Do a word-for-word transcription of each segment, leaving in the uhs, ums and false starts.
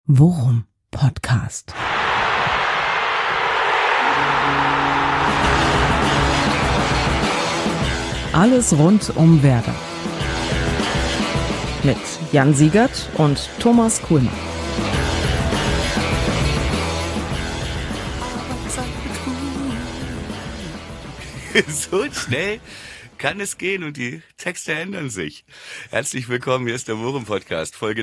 Worum Podcast. Alles rund um Werder. Mit Jan Siegert und Thomas Kuhlmann. So schnell kann es gehen und die Texte ändern sich. Herzlich willkommen, hier ist der Worum Podcast, Folge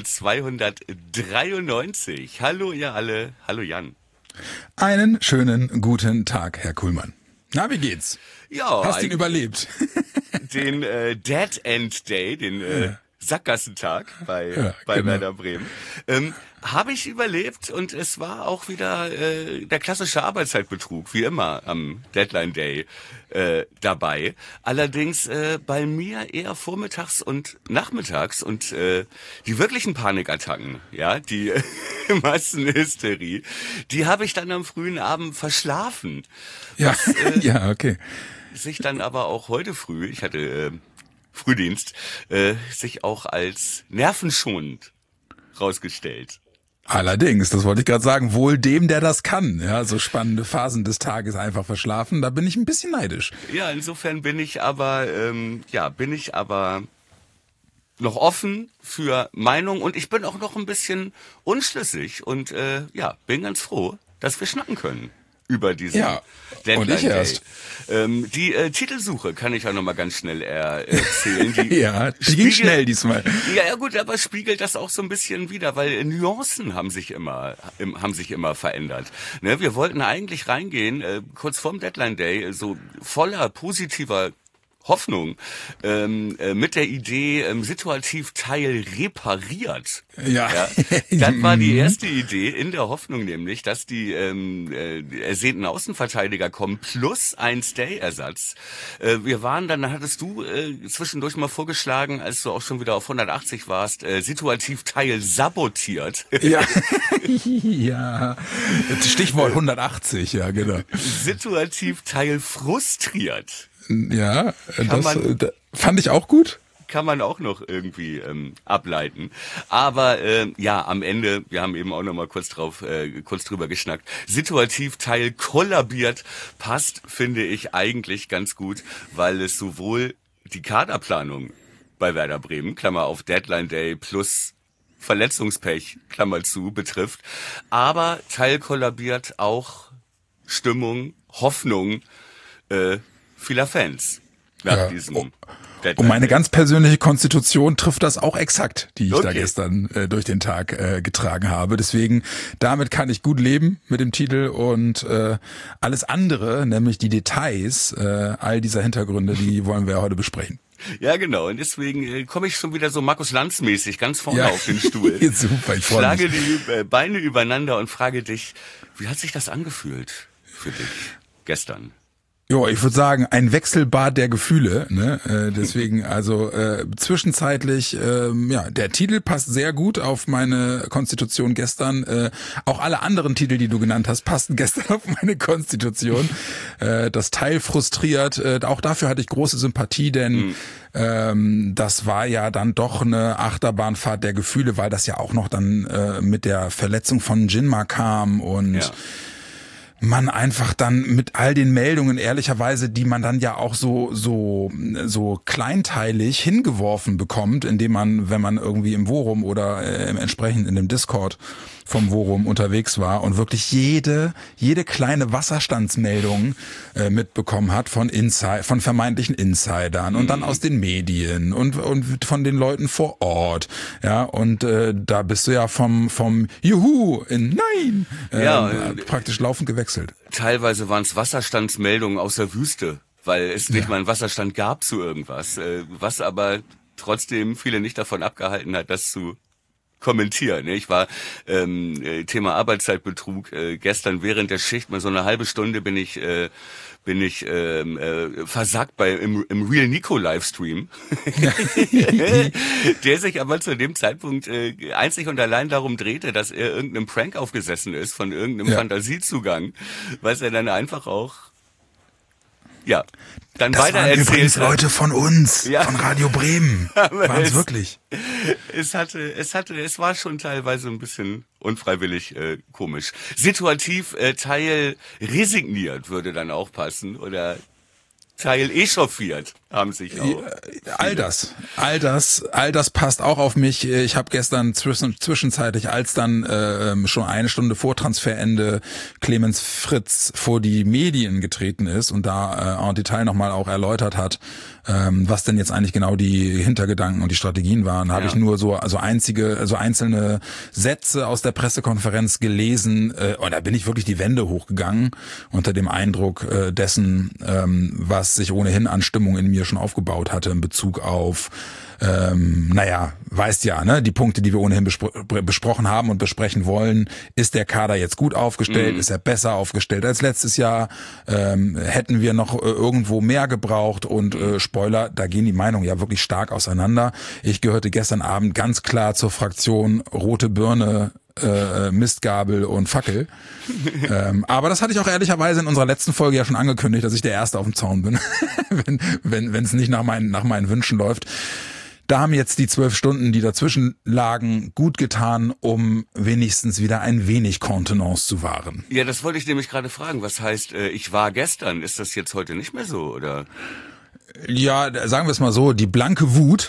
zweihundertdreiundneunzig. Hallo ihr alle, hallo Jan. Einen schönen guten Tag, Herr Kuhlmann. Na, wie geht's? Ja, hast ihn überlebt? Den äh, Dead End Day, den äh, Ja. Sackgassentag bei, Ja, bei genau. Werder Bremen. Ähm, habe ich überlebt und es war auch wieder äh, der klassische Arbeitszeitbetrug, wie immer am Deadline Day äh, dabei. Allerdings äh, bei mir eher vormittags und nachmittags und äh, die wirklichen Panikattacken, ja, die äh, Massenhysterie, die habe ich dann am frühen Abend verschlafen. Ja, Was, äh, ja, okay. sich dann aber auch heute früh, ich hatte äh, Frühdienst, äh, sich auch als nervenschonend rausgestellt. Allerdings, das wollte ich gerade sagen, wohl dem, der das kann. Ja, so spannende Phasen des Tages einfach verschlafen, da bin ich ein bisschen neidisch. Ja, insofern bin ich aber, ähm, ja, bin ich aber noch offen für Meinung und ich bin auch noch ein bisschen unschlüssig und äh, ja, bin ganz froh, dass wir schnacken können über diesen Ja, Deadline und ich Day. erst. Ähm, die äh, Titelsuche kann ich ja noch mal ganz schnell er, erzählen. Die Ja, die ging spiegelt- schnell diesmal. Ja, ja gut, aber spiegelt das auch so ein bisschen wider, weil Nuancen haben sich immer im, haben sich immer verändert. Ne, wir wollten eigentlich reingehen, äh, kurz vorm Deadline Day, äh, so voller positiver Hoffnung, ähm, äh, mit der Idee, ähm, situativ Teil repariert. Ja. Ja, das war die erste Idee, in der Hoffnung nämlich, dass die ähm, äh, ersehnten Außenverteidiger kommen, plus ein Stay-Ersatz. Äh, wir waren dann, dann hattest du äh, zwischendurch mal vorgeschlagen, als du auch schon wieder auf hundertachtzig warst, äh, situativ Teil sabotiert. Ja, ja. Stichwort hundertachtzig, ja, genau. situativ Teil frustriert. Ja, das man- äh, da, fand ich auch gut. Kann man auch noch irgendwie ähm, ableiten. Aber äh, ja, am Ende, wir haben eben auch noch mal kurz drauf, äh, kurz drüber geschnackt. Situativ Teil kollabiert passt, finde ich eigentlich ganz gut, weil es sowohl die Kaderplanung bei Werder Bremen, Klammer auf Deadline Day plus Verletzungspech, Klammer zu, betrifft, aber Teil kollabiert auch Stimmung, Hoffnung äh, vieler Fans nach Ja. diesem Oh. Deadline Und meine Day. ganz persönliche Konstitution trifft das auch exakt, die ich da Okay. gestern äh, durch den Tag äh, getragen habe. Deswegen, damit kann ich gut leben mit dem Titel und äh, alles andere, nämlich die Details äh, all dieser Hintergründe, die wollen wir ja heute besprechen. Ja, genau. Und deswegen äh, komme ich schon wieder so Markus Lanz-mäßig ganz vorne Ja. auf den Stuhl. Super, ich freue Schlage mich. die äh, Beine übereinander und frage dich, wie hat sich das angefühlt für dich gestern? Jo, ich würde sagen, ein Wechselbad der Gefühle. Ne? Äh, deswegen, also äh, zwischenzeitlich, ähm, ja, der Titel passt sehr gut auf meine Konstitution gestern. Äh, auch alle anderen Titel, die du genannt hast, passten gestern auf meine Konstitution. Äh, das Teil frustriert. Äh, auch dafür hatte ich große Sympathie, denn mhm. ähm, das war ja dann doch eine Achterbahnfahrt der Gefühle, weil das ja auch noch dann äh, mit der Verletzung von Jinma kam und Ja. man einfach dann mit all den Meldungen ehrlicherweise, die man dann ja auch so so so kleinteilig hingeworfen bekommt, indem man, wenn man irgendwie im Worum oder äh, entsprechend in dem Discord vom Worum unterwegs war und wirklich jede jede kleine Wasserstandsmeldung äh, mitbekommen hat von Inside, von vermeintlichen Insidern und dann aus den Medien und und von den Leuten vor Ort, ja, und äh, da bist du ja vom vom Juhu in Nein äh, Ja, praktisch laufend gewechselt. Teilweise waren es Wasserstandsmeldungen aus der Wüste, weil es nicht Ja. mal einen Wasserstand gab zu irgendwas, äh, was aber trotzdem viele nicht davon abgehalten hat, das zu kommentieren. Ich war ähm, äh, Thema Arbeitszeitbetrug äh, gestern während der Schicht mal so eine halbe Stunde bin ich äh, bin ich ähm, äh, versackt bei im, im Real Nico Livestream, der sich aber zu dem Zeitpunkt äh, einzig und allein darum drehte, dass er irgendeinem Prank aufgesessen ist von irgendeinem Ja. Fantasiezugang, was er dann einfach auch ja, dann das weiter waren erzählt. Übrigens Leute von uns, ja. von Radio Bremen. Waren es wirklich. Es hatte, es hatte, es war schon teilweise ein bisschen unfreiwillig äh, komisch. Situativ äh, Teil resigniert würde dann auch passen oder Teil echauffiert haben sich auch. All das, all das, all das passt auch auf mich. Ich habe gestern zwischen, zwischenzeitlich, als dann äh, schon eine Stunde vor Transferende Clemens Fritz vor die Medien getreten ist und da äh, en Detail nochmal auch erläutert hat, ähm, was denn jetzt eigentlich genau die Hintergedanken und die Strategien waren, habe ja. ich nur so also einzige, so einzelne Sätze aus der Pressekonferenz gelesen äh, und da bin ich wirklich die Wände hochgegangen unter dem Eindruck äh, dessen, ähm, was sich ohnehin an Stimmung in mir schon aufgebaut hatte in Bezug auf, ähm, naja, weißt ja, ne, die Punkte, die wir ohnehin bespro- besprochen haben und besprechen wollen. Ist der Kader jetzt gut aufgestellt? Mhm. Ist er besser aufgestellt als letztes Jahr? Ähm, hätten wir noch äh, irgendwo mehr gebraucht? Und äh, Spoiler, da gehen die Meinungen ja wirklich stark auseinander. Ich gehörte gestern Abend ganz klar zur Fraktion Rote Birne, Äh, Mistgabel und Fackel. ähm, aber das hatte ich auch ehrlicherweise in unserer letzten Folge ja schon angekündigt, dass ich der Erste auf dem Zaun bin, wenn wenn wenn es nicht nach meinen nach meinen Wünschen läuft. Da haben jetzt die zwölf Stunden, die dazwischen lagen, gut getan, um wenigstens wieder ein wenig Kontenance zu wahren. Ja, das wollte ich nämlich gerade fragen. Was heißt, äh, ich war gestern? Ist das jetzt heute nicht mehr so, oder? Ja, sagen wir es mal so, die blanke Wut,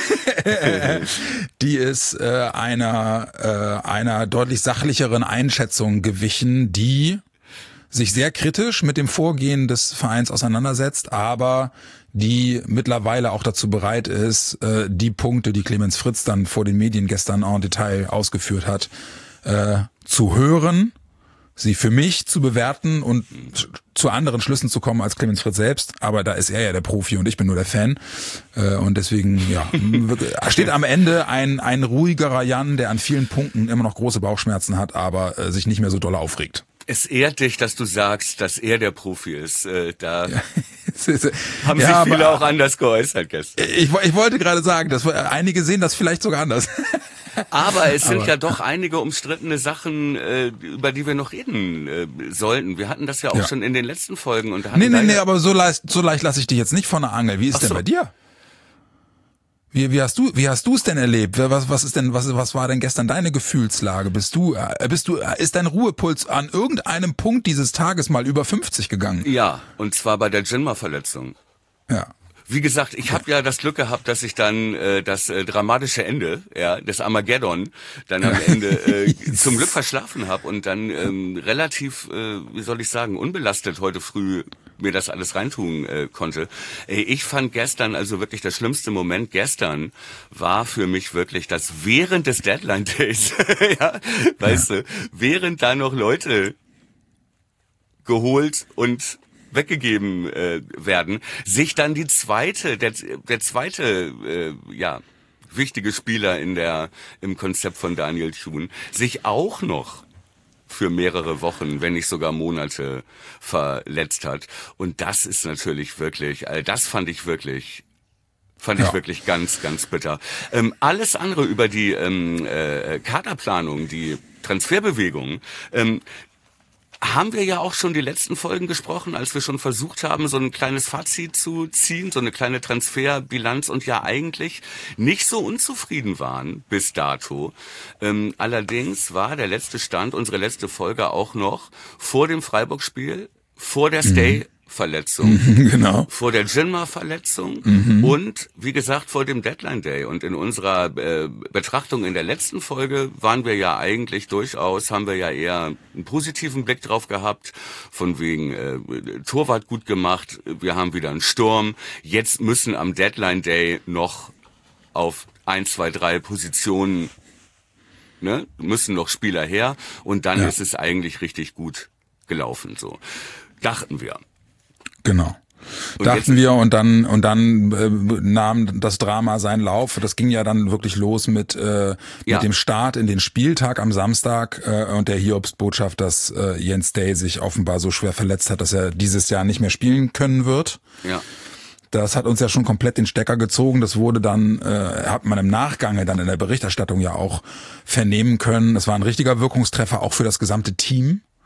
die ist äh, einer äh, einer deutlich sachlicheren Einschätzung gewichen, die sich sehr kritisch mit dem Vorgehen des Vereins auseinandersetzt, aber die mittlerweile auch dazu bereit ist, äh, die Punkte, die Clemens Fritz dann vor den Medien gestern en Detail ausgeführt hat, äh, zu hören, sie für mich zu bewerten und zu anderen Schlüssen zu kommen als Clemens Fritz selbst, aber da ist er ja der Profi und ich bin nur der Fan und deswegen ja steht am Ende ein ein ruhigerer Jan, der an vielen Punkten immer noch große Bauchschmerzen hat, aber sich nicht mehr so doll aufregt. Es ehrt dich, dass du sagst, dass er der Profi ist. Äh, da ja. haben ja, sich viele auch anders geäußert gestern. Ich, ich wollte gerade sagen, dass einige sehen das vielleicht sogar anders. Aber es sind Aber, ja doch einige umstrittene Sachen, äh, über die wir noch reden äh, sollten. Wir hatten das ja auch ja. schon in den letzten Folgen. Und nee, nee, nee, aber so leicht, so leicht lasse ich dich jetzt nicht von der Angel. Wie ist Ach denn so. bei dir? Wie, wie hast du, wie hast du es denn erlebt? Was, was ist denn, was, was war denn gestern deine Gefühlslage? Bist du, bist du, ist dein Ruhepuls an irgendeinem Punkt dieses Tages mal über fünfzig gegangen? Ja, und zwar bei der Jinma-Verletzung. Ja. Wie gesagt, ich habe ja das Glück gehabt, dass ich dann äh, das äh, dramatische Ende, ja, des Armageddon, dann am Ende äh, zum Glück verschlafen habe und dann ähm, relativ, äh, wie soll ich sagen, unbelastet heute früh mir das alles reintun äh, konnte. Ey, ich fand gestern, also wirklich der schlimmste Moment gestern war für mich wirklich, dass während des Deadline Days, ja, weißt ja. du, während da noch Leute geholt und weggegeben äh, werden, sich dann die zweite, der, der zweite, äh, ja, wichtige Spieler in der, im Konzept von Daniel Thun, sich auch noch für mehrere Wochen, wenn nicht sogar Monate verletzt hat. Und das ist natürlich wirklich, also das fand ich wirklich, fand ja. ich wirklich ganz, ganz bitter. Ähm, alles andere über die ähm, äh, Kaderplanung, die Transferbewegung, ähm, haben wir ja auch schon die letzten Folgen gesprochen, als wir schon versucht haben, so ein kleines Fazit zu ziehen, so eine kleine Transferbilanz und ja eigentlich nicht so unzufrieden waren bis dato. Ähm, allerdings war der letzte Stand, unsere letzte Folge auch noch vor dem Freiburg-Spiel, vor der Stay- mhm. Verletzung, genau. vor der Jinma-Verletzung mhm. und wie gesagt vor dem Deadline Day. Und in unserer äh, Betrachtung in der letzten Folge waren wir ja eigentlich durchaus, haben wir ja eher einen positiven Blick drauf gehabt, von wegen äh, Torwart gut gemacht, wir haben wieder einen Sturm. Jetzt müssen am Deadline Day noch auf ein, zwei, drei Positionen, ne, müssen noch Spieler her und dann ja. ist es eigentlich richtig gut gelaufen. So dachten wir. Genau. Und dachten wir und dann und dann äh, nahm das Drama seinen Lauf. Das ging ja dann wirklich los mit äh, ja. mit dem Start in den Spieltag am Samstag äh, und der Hiobsbotschaft, dass äh, Jens Day sich offenbar so schwer verletzt hat, dass er dieses Jahr nicht mehr spielen können wird. Ja. Das hat uns ja schon komplett den Stecker gezogen. Das wurde dann, äh, hat man im Nachgang dann in der Berichterstattung ja auch vernehmen können. Das war ein richtiger Wirkungstreffer auch für das gesamte Team.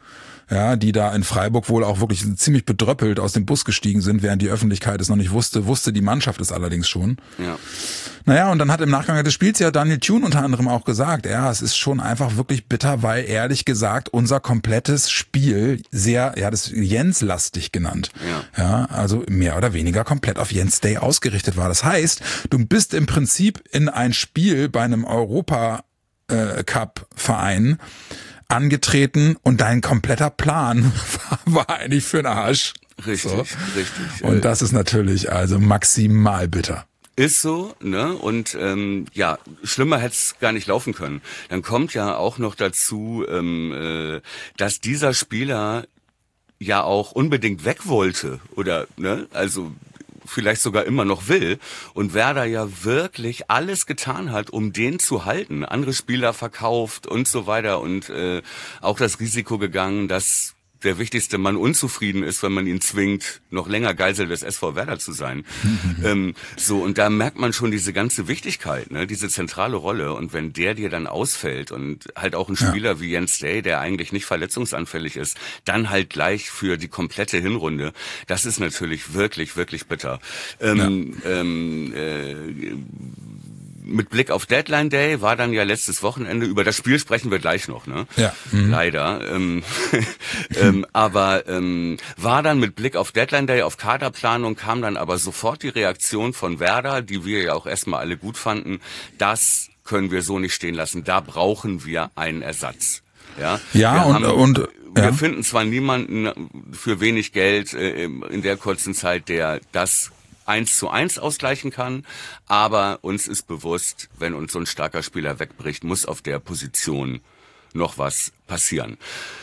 ja, die da in Freiburg wohl auch wirklich ziemlich bedröppelt aus dem Bus gestiegen sind, während die Öffentlichkeit es noch nicht wusste, wusste die Mannschaft es allerdings schon. Ja. Naja, und dann hat im Nachgang des Spiels ja Daniel Thune unter anderem auch gesagt, ja, es ist schon einfach wirklich bitter, weil ehrlich gesagt unser komplettes Spiel sehr, ja, das Jens-lastig genannt, ja. ja, also mehr oder weniger komplett auf Jens Day ausgerichtet war. Das heißt, du bist im Prinzip in ein Spiel bei einem Europa-Cup-Verein angetreten und dein kompletter Plan war eigentlich für den Arsch. Richtig, so. richtig. Und das ist natürlich also maximal bitter. Ist so, ne? Und ähm, ja, schlimmer hätte es gar nicht laufen können. Dann kommt ja auch noch dazu, ähm, äh, dass dieser Spieler ja auch unbedingt weg wollte oder ne, also vielleicht sogar immer noch will und Werder ja wirklich alles getan hat, um den zu halten, andere Spieler verkauft und so weiter und äh, auch das Risiko gegangen, dass der wichtigste Mann unzufrieden ist, wenn man ihn zwingt, noch länger Geisel des S V Werder zu sein. ähm, so, und da merkt man schon diese ganze Wichtigkeit, ne, diese zentrale Rolle. Und wenn der dir dann ausfällt und halt auch ein Spieler ja. wie Jens Day, der eigentlich nicht verletzungsanfällig ist, dann halt gleich für die komplette Hinrunde, das ist natürlich wirklich, wirklich bitter. Ähm, ja. ähm, äh, Mit Blick auf Deadline Day war dann ja letztes Wochenende, über das Spiel sprechen wir gleich noch, ne? Ja. Mhm. Leider. Ähm, ähm, aber ähm, war dann mit Blick auf Deadline Day, auf Kaderplanung, kam dann aber sofort die Reaktion von Werder, die wir ja auch erstmal alle gut fanden, das können wir so nicht stehen lassen, da brauchen wir einen Ersatz. Ja, ja wir und, haben, und wir ja. finden zwar niemanden für wenig Geld äh, in der kurzen Zeit, der das eins zu eins ausgleichen kann, aber uns ist bewusst, wenn uns so ein starker Spieler wegbricht, muss auf der Position noch was passieren.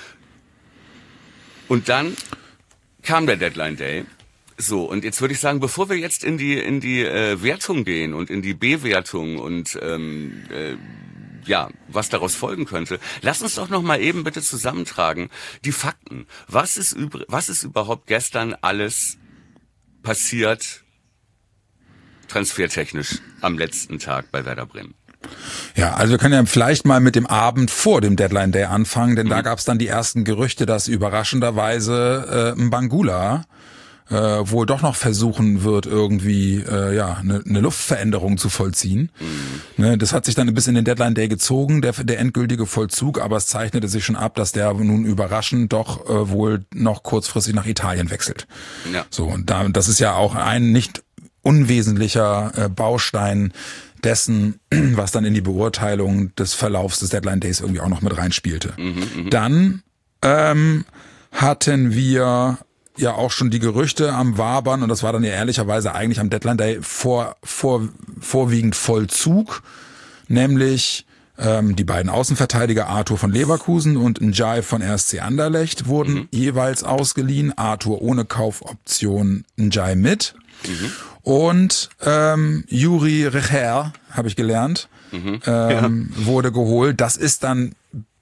Und dann kam der Deadline Day. So, und jetzt würde ich sagen, bevor wir jetzt in die in die äh, Wertung gehen und in die Bewertung und ähm, äh, ja, was daraus folgen könnte, lass uns doch noch mal eben bitte zusammentragen die Fakten. Was ist übr- was ist überhaupt gestern alles passiert, transfertechnisch am letzten Tag bei Werder Bremen? Ja, also wir können ja vielleicht mal mit dem Abend vor dem Deadline Day anfangen, denn mhm. da gab es dann die ersten Gerüchte, dass überraschenderweise äh, Mbangula äh, wohl doch noch versuchen wird, irgendwie äh, ja eine ne Luftveränderung zu vollziehen. Mhm. Ne, das hat sich dann bis in den Deadline Day gezogen, der, der endgültige Vollzug, aber es zeichnete sich schon ab, dass der nun überraschend doch äh, wohl noch kurzfristig nach Italien wechselt. Ja. So, und da, das ist ja auch ein nicht unwesentlicher äh, Baustein dessen, was dann in die Beurteilung des Verlaufs des Deadline Days irgendwie auch noch mit reinspielte. Mhm, dann ähm, hatten wir ja auch schon die Gerüchte am Wabern und das war dann ja ehrlicherweise eigentlich am Deadline Day vor, vor, vorwiegend Vollzug, nämlich ähm, die beiden Außenverteidiger Arthur von Leverkusen und Njai von R S C Anderlecht wurden mhm. jeweils ausgeliehen, Arthur ohne Kaufoption, Njai mit. Mhm. Und ähm, Juri Recher, habe ich gelernt, mhm. ähm, ja. wurde geholt. Das ist dann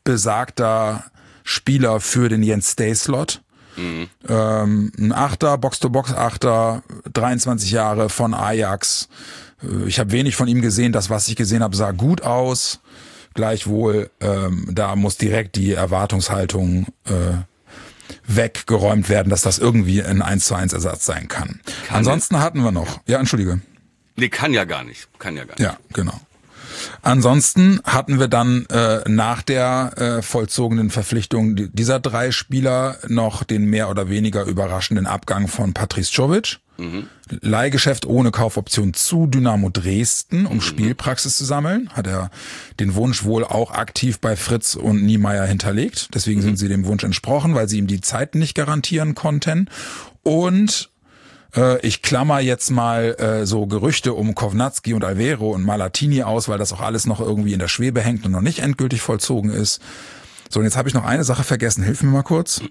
besagter Spieler für den Jens Day-Slot. Mhm. Ähm, ein Achter, Box-to-Box-Achter, dreiundzwanzig Jahre von Ajax. Ich habe wenig von ihm gesehen. Das, was ich gesehen habe, sah gut aus. Gleichwohl, ähm, da muss direkt die Erwartungshaltung äh, weggeräumt werden, dass das irgendwie ein eins zu eins Ersatz sein kann. kann Ansonsten nicht. hatten wir noch, ja, entschuldige. Nee, kann ja gar nicht, kann ja gar nicht. Ja, genau. Ansonsten hatten wir dann äh, nach der äh, vollzogenen Verpflichtung dieser drei Spieler noch den mehr oder weniger überraschenden Abgang von Patrice Czovic. Mhm. Leihgeschäft ohne Kaufoption zu Dynamo Dresden, um mhm. Spielpraxis zu sammeln. Hat er den Wunsch wohl auch aktiv bei Fritz und Niemeyer hinterlegt. Deswegen mhm. sind sie dem Wunsch entsprochen, weil sie ihm die Zeit nicht garantieren konnten. Und äh, ich klammer jetzt mal äh, so Gerüchte um Kovnatski und Alvero und Malatini aus, weil das auch alles noch irgendwie in der Schwebe hängt und noch nicht endgültig vollzogen ist. So, und jetzt habe ich noch eine Sache vergessen. Hilf mir mal kurz.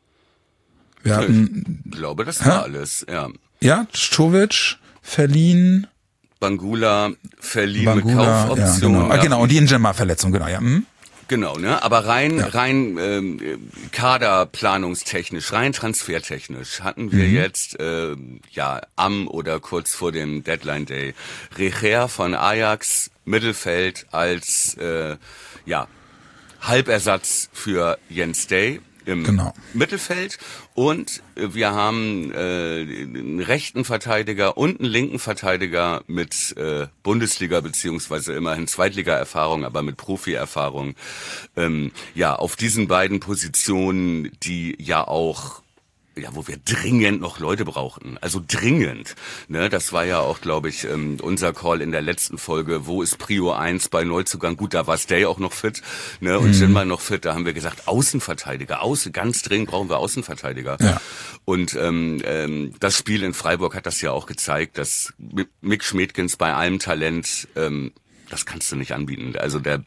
Wir hatten, ich glaube, das war hä? alles, ja. Ja, Czovic, verliehen. Bangula, verliehen Bangula, mit Kaufoption. Ja, genau. Ah, genau, und die Ingemar-Verletzung, genau, ja. Hm? Genau, ne? Aber rein, ja. rein ähm, kaderplanungstechnisch, rein transfertechnisch hatten wir mhm. jetzt äh, ja am oder kurz vor dem Deadline Day Recher von Ajax Mittelfeld als äh, ja Halbersatz für Jens Day. im genau. Mittelfeld und wir haben äh, einen rechten Verteidiger und einen linken Verteidiger mit äh, Bundesliga beziehungsweise immerhin Zweitliga-Erfahrung, aber mit Profi-Erfahrung. Ähm, ja, auf diesen beiden Positionen, die ja auch ja, wo wir dringend noch Leute brauchten. Also dringend. Ne, das war ja auch, glaube ich, ähm, unser Call in der letzten Folge. Wo ist Prio eins bei Neuzugang? Gut, da war Stay auch noch fit, ne, und mhm. Jinma noch fit. Da haben wir gesagt, Außenverteidiger. Außen, ganz dringend brauchen wir Außenverteidiger. Ja. Und ähm, ähm, das Spiel in Freiburg hat das ja auch gezeigt, dass Mick Schmedkens bei allem Talent, ähm, das kannst du nicht anbieten. Also der,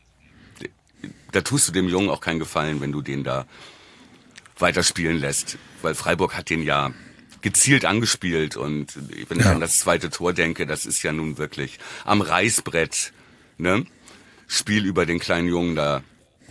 da tust du dem Jungen auch keinen Gefallen, wenn du den da weiterspielen lässt, weil Freiburg hat den ja gezielt angespielt und wenn ich ja. an das zweite Tor denke, das ist ja nun wirklich am Reißbrett, ne? Spiel über den kleinen Jungen da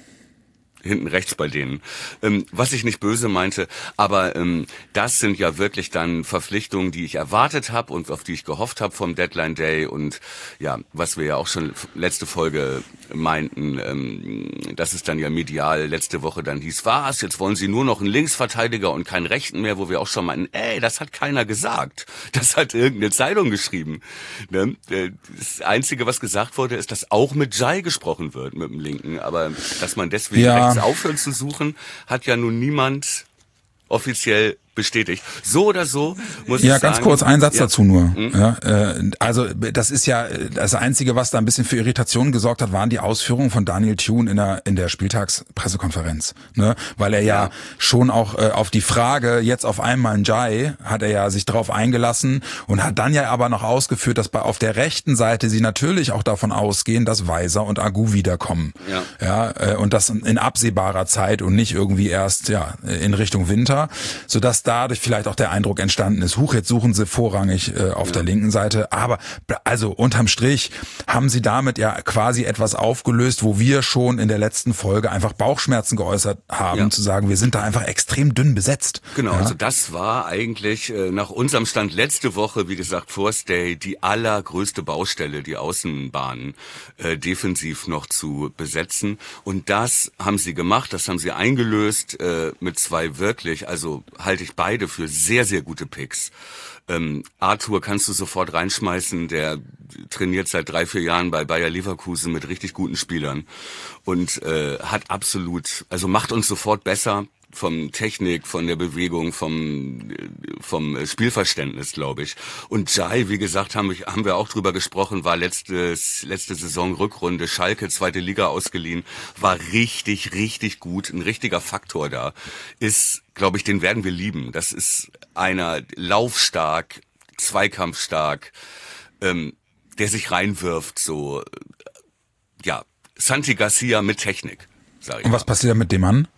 hinten rechts bei denen. Ähm, was ich nicht böse meinte, aber ähm, das sind ja wirklich dann Verpflichtungen, die ich erwartet habe und auf die ich gehofft habe vom Deadline Day und ja, was wir ja auch schon letzte Folge meinten, ähm, dass es dann ja medial letzte Woche dann hieß, was, jetzt wollen sie nur noch einen Linksverteidiger und keinen Rechten mehr, wo wir auch schon meinten, ey, das hat keiner gesagt. Das hat irgendeine Zeitung geschrieben. Ne? Das Einzige, was gesagt wurde, ist, dass auch mit Jai gesprochen wird, mit dem Linken, aber dass man deswegen ja. aufhören zu suchen, hat ja nun niemand offiziell bestätigt. So oder so muss ja, ich sagen. Ja, ganz kurz, ein Satz ja. dazu nur. Mhm. Ja, äh, also das ist ja das Einzige, was da ein bisschen für Irritation gesorgt hat, waren die Ausführungen von Daniel Thune in der in der Spieltagspressekonferenz, ne? Weil er ja, ja schon auch äh, auf die Frage jetzt auf einmal Njai hat er ja sich drauf eingelassen und hat dann ja aber noch ausgeführt, dass bei auf der rechten Seite sie natürlich auch davon ausgehen, dass Weiser und Agu wiederkommen. Ja, ja äh, und das in absehbarer Zeit und nicht irgendwie erst ja in Richtung Winter, sodass dadurch vielleicht auch der Eindruck entstanden ist, huch, jetzt suchen sie vorrangig äh, auf ja. der linken Seite. Aber also unterm Strich haben sie damit ja quasi etwas aufgelöst, wo wir schon in der letzten Folge einfach Bauchschmerzen geäußert haben, ja. zu sagen, wir sind da einfach extrem dünn besetzt. Genau, ja? also das war eigentlich äh, nach unserem Stand letzte Woche, wie gesagt, vor Stay, die allergrößte Baustelle, die Außenbahnen äh, defensiv noch zu besetzen. Und das haben sie gemacht, das haben sie eingelöst äh, mit zwei wirklich, also halte ich beide für sehr, sehr gute Picks. Ähm, Arthur kannst du sofort reinschmeißen, der trainiert seit drei, vier Jahren bei Bayer Leverkusen mit richtig guten Spielern und äh, hat absolut, also macht uns sofort besser vom Technik, von der Bewegung, vom vom Spielverständnis, glaube ich. Und Jai, wie gesagt, haben wir, haben wir auch drüber gesprochen, war letztes, letzte Saison Rückrunde, Schalke, zweite Liga ausgeliehen, war richtig, richtig gut, ein richtiger Faktor da. Ist, glaube ich, den werden wir lieben. Das ist einer laufstark, zweikampfstark, ähm, der sich reinwirft, so, ja, Santi Garcia mit Technik. Sag ich Und was mal. passiert mit dem Mann?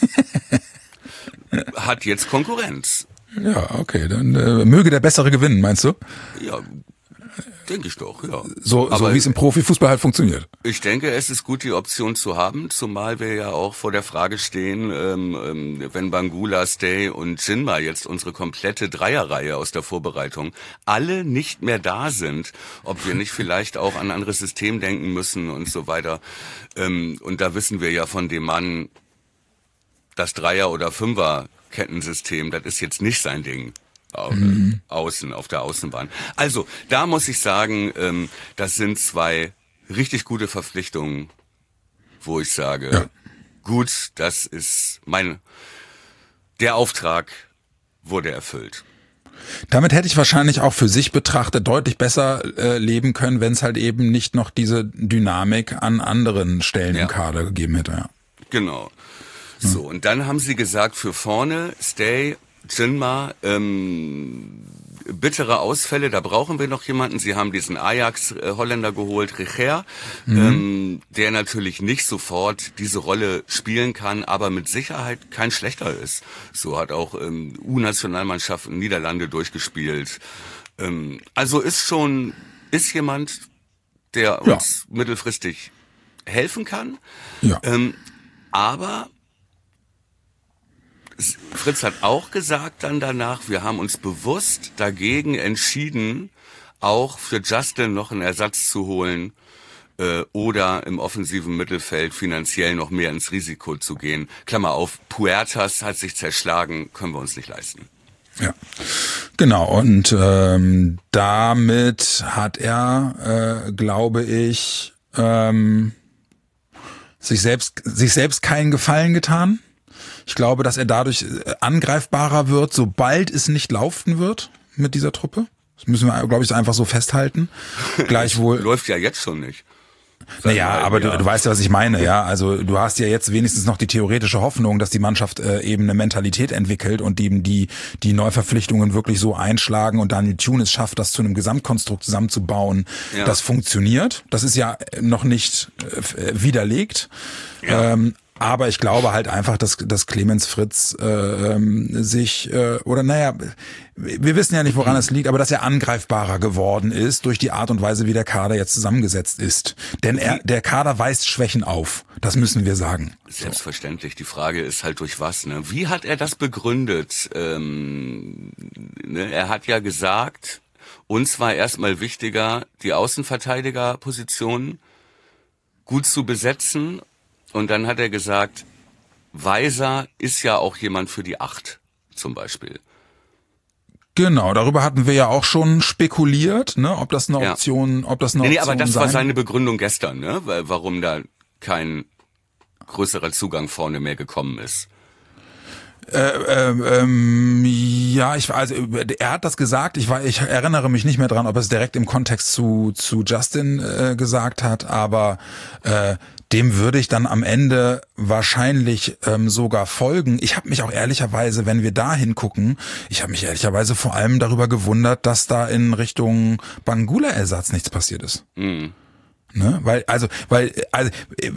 Hat jetzt Konkurrenz. Ja, okay, dann äh, möge der Bessere gewinnen, meinst du? Ja, denke ich doch, ja. So, Aber so wie es im Profifußball halt funktioniert. Ich denke, es ist gut, die Option zu haben, zumal wir ja auch vor der Frage stehen, ähm, ähm, wenn Bangula, Stay und Jinma jetzt unsere komplette Dreierreihe aus der Vorbereitung alle nicht mehr da sind, ob wir nicht vielleicht auch an ein anderes System denken müssen und so weiter. Ähm, und da wissen wir ja von dem Mann, das Dreier- oder Fünfer-Kettensystem, das ist jetzt nicht sein Ding. Mhm. Außen, auf der Außenbahn. Also, da muss ich sagen, ähm, das sind zwei richtig gute Verpflichtungen, wo ich sage, ja. gut, das ist mein, der Auftrag wurde erfüllt. Damit hätte ich wahrscheinlich auch für sich betrachtet deutlich besser äh, leben können, wenn es halt eben nicht noch diese Dynamik an anderen Stellen ja. im Kader gegeben hätte. Ja. Genau. So, und dann haben sie gesagt, für vorne, Stay, Jinma, ähm, bittere Ausfälle, da brauchen wir noch jemanden. Sie haben diesen Ajax-Holländer geholt, Richer, mhm. ähm, der natürlich nicht sofort diese Rolle spielen kann, aber mit Sicherheit kein schlechter ist. So hat auch ähm, U-Nationalmannschaften Niederlande durchgespielt. Ähm, also ist schon, ist jemand, der ja. uns mittelfristig helfen kann. Ja. Ähm, aber Fritz hat auch gesagt dann danach, wir haben uns bewusst dagegen entschieden, auch für Justin noch einen Ersatz zu holen, äh, oder im offensiven Mittelfeld finanziell noch mehr ins Risiko zu gehen. Klammer auf, Puertas hat sich zerschlagen, können wir uns nicht leisten. Ja, genau. Und ähm, damit hat er, äh, glaube ich, ähm, sich selbst sich selbst keinen Gefallen getan. Ich glaube, dass er dadurch angreifbarer wird, sobald es nicht laufen wird mit dieser Truppe. Das müssen wir, glaube ich, einfach so festhalten. Gleichwohl läuft ja jetzt schon nicht. Naja, aber du, du weißt ja, was ich meine, ja. Also du hast ja jetzt wenigstens noch die theoretische Hoffnung, dass die Mannschaft äh, eben eine Mentalität entwickelt und eben die die Neuverpflichtungen wirklich so einschlagen und Daniel Thune es schafft, das zu einem Gesamtkonstrukt zusammenzubauen. Ja. Das funktioniert. Das ist ja noch nicht äh, widerlegt. Ja. Ähm, Aber ich glaube halt einfach, dass, dass Clemens Fritz äh, ähm, sich, äh, oder naja, wir wissen ja nicht, woran es liegt, aber dass er angreifbarer geworden ist durch die Art und Weise, wie der Kader jetzt zusammengesetzt ist. Denn er, der Kader weist Schwächen auf. Das müssen wir sagen. Selbstverständlich. Die Frage ist halt durch was, ne? Wie hat er das begründet? Ähm, ne? Er hat ja gesagt, uns war erstmal wichtiger, die Außenverteidigerposition gut zu besetzen. Und dann hat er gesagt, Weiser ist ja auch jemand für die Acht, zum Beispiel. Genau, darüber hatten wir ja auch schon spekuliert, ne, ob das eine Option, ja. ob das eine nee, nee, Option aber das sein. war seine Begründung gestern, ne, warum da kein größerer Zugang vorne mehr gekommen ist. Äh, äh, ähm, ja, ich also er hat das gesagt. Ich war, ich erinnere mich nicht mehr dran, ob er es direkt im Kontext zu zu Justin äh, gesagt hat, aber äh, dem würde ich dann am Ende wahrscheinlich ähm, sogar folgen. Ich habe mich auch ehrlicherweise, wenn wir da hingucken, ich habe mich ehrlicherweise vor allem darüber gewundert, dass da in Richtung Bangula-Ersatz nichts passiert ist. Mhm. Ne? Weil, also, weil, also,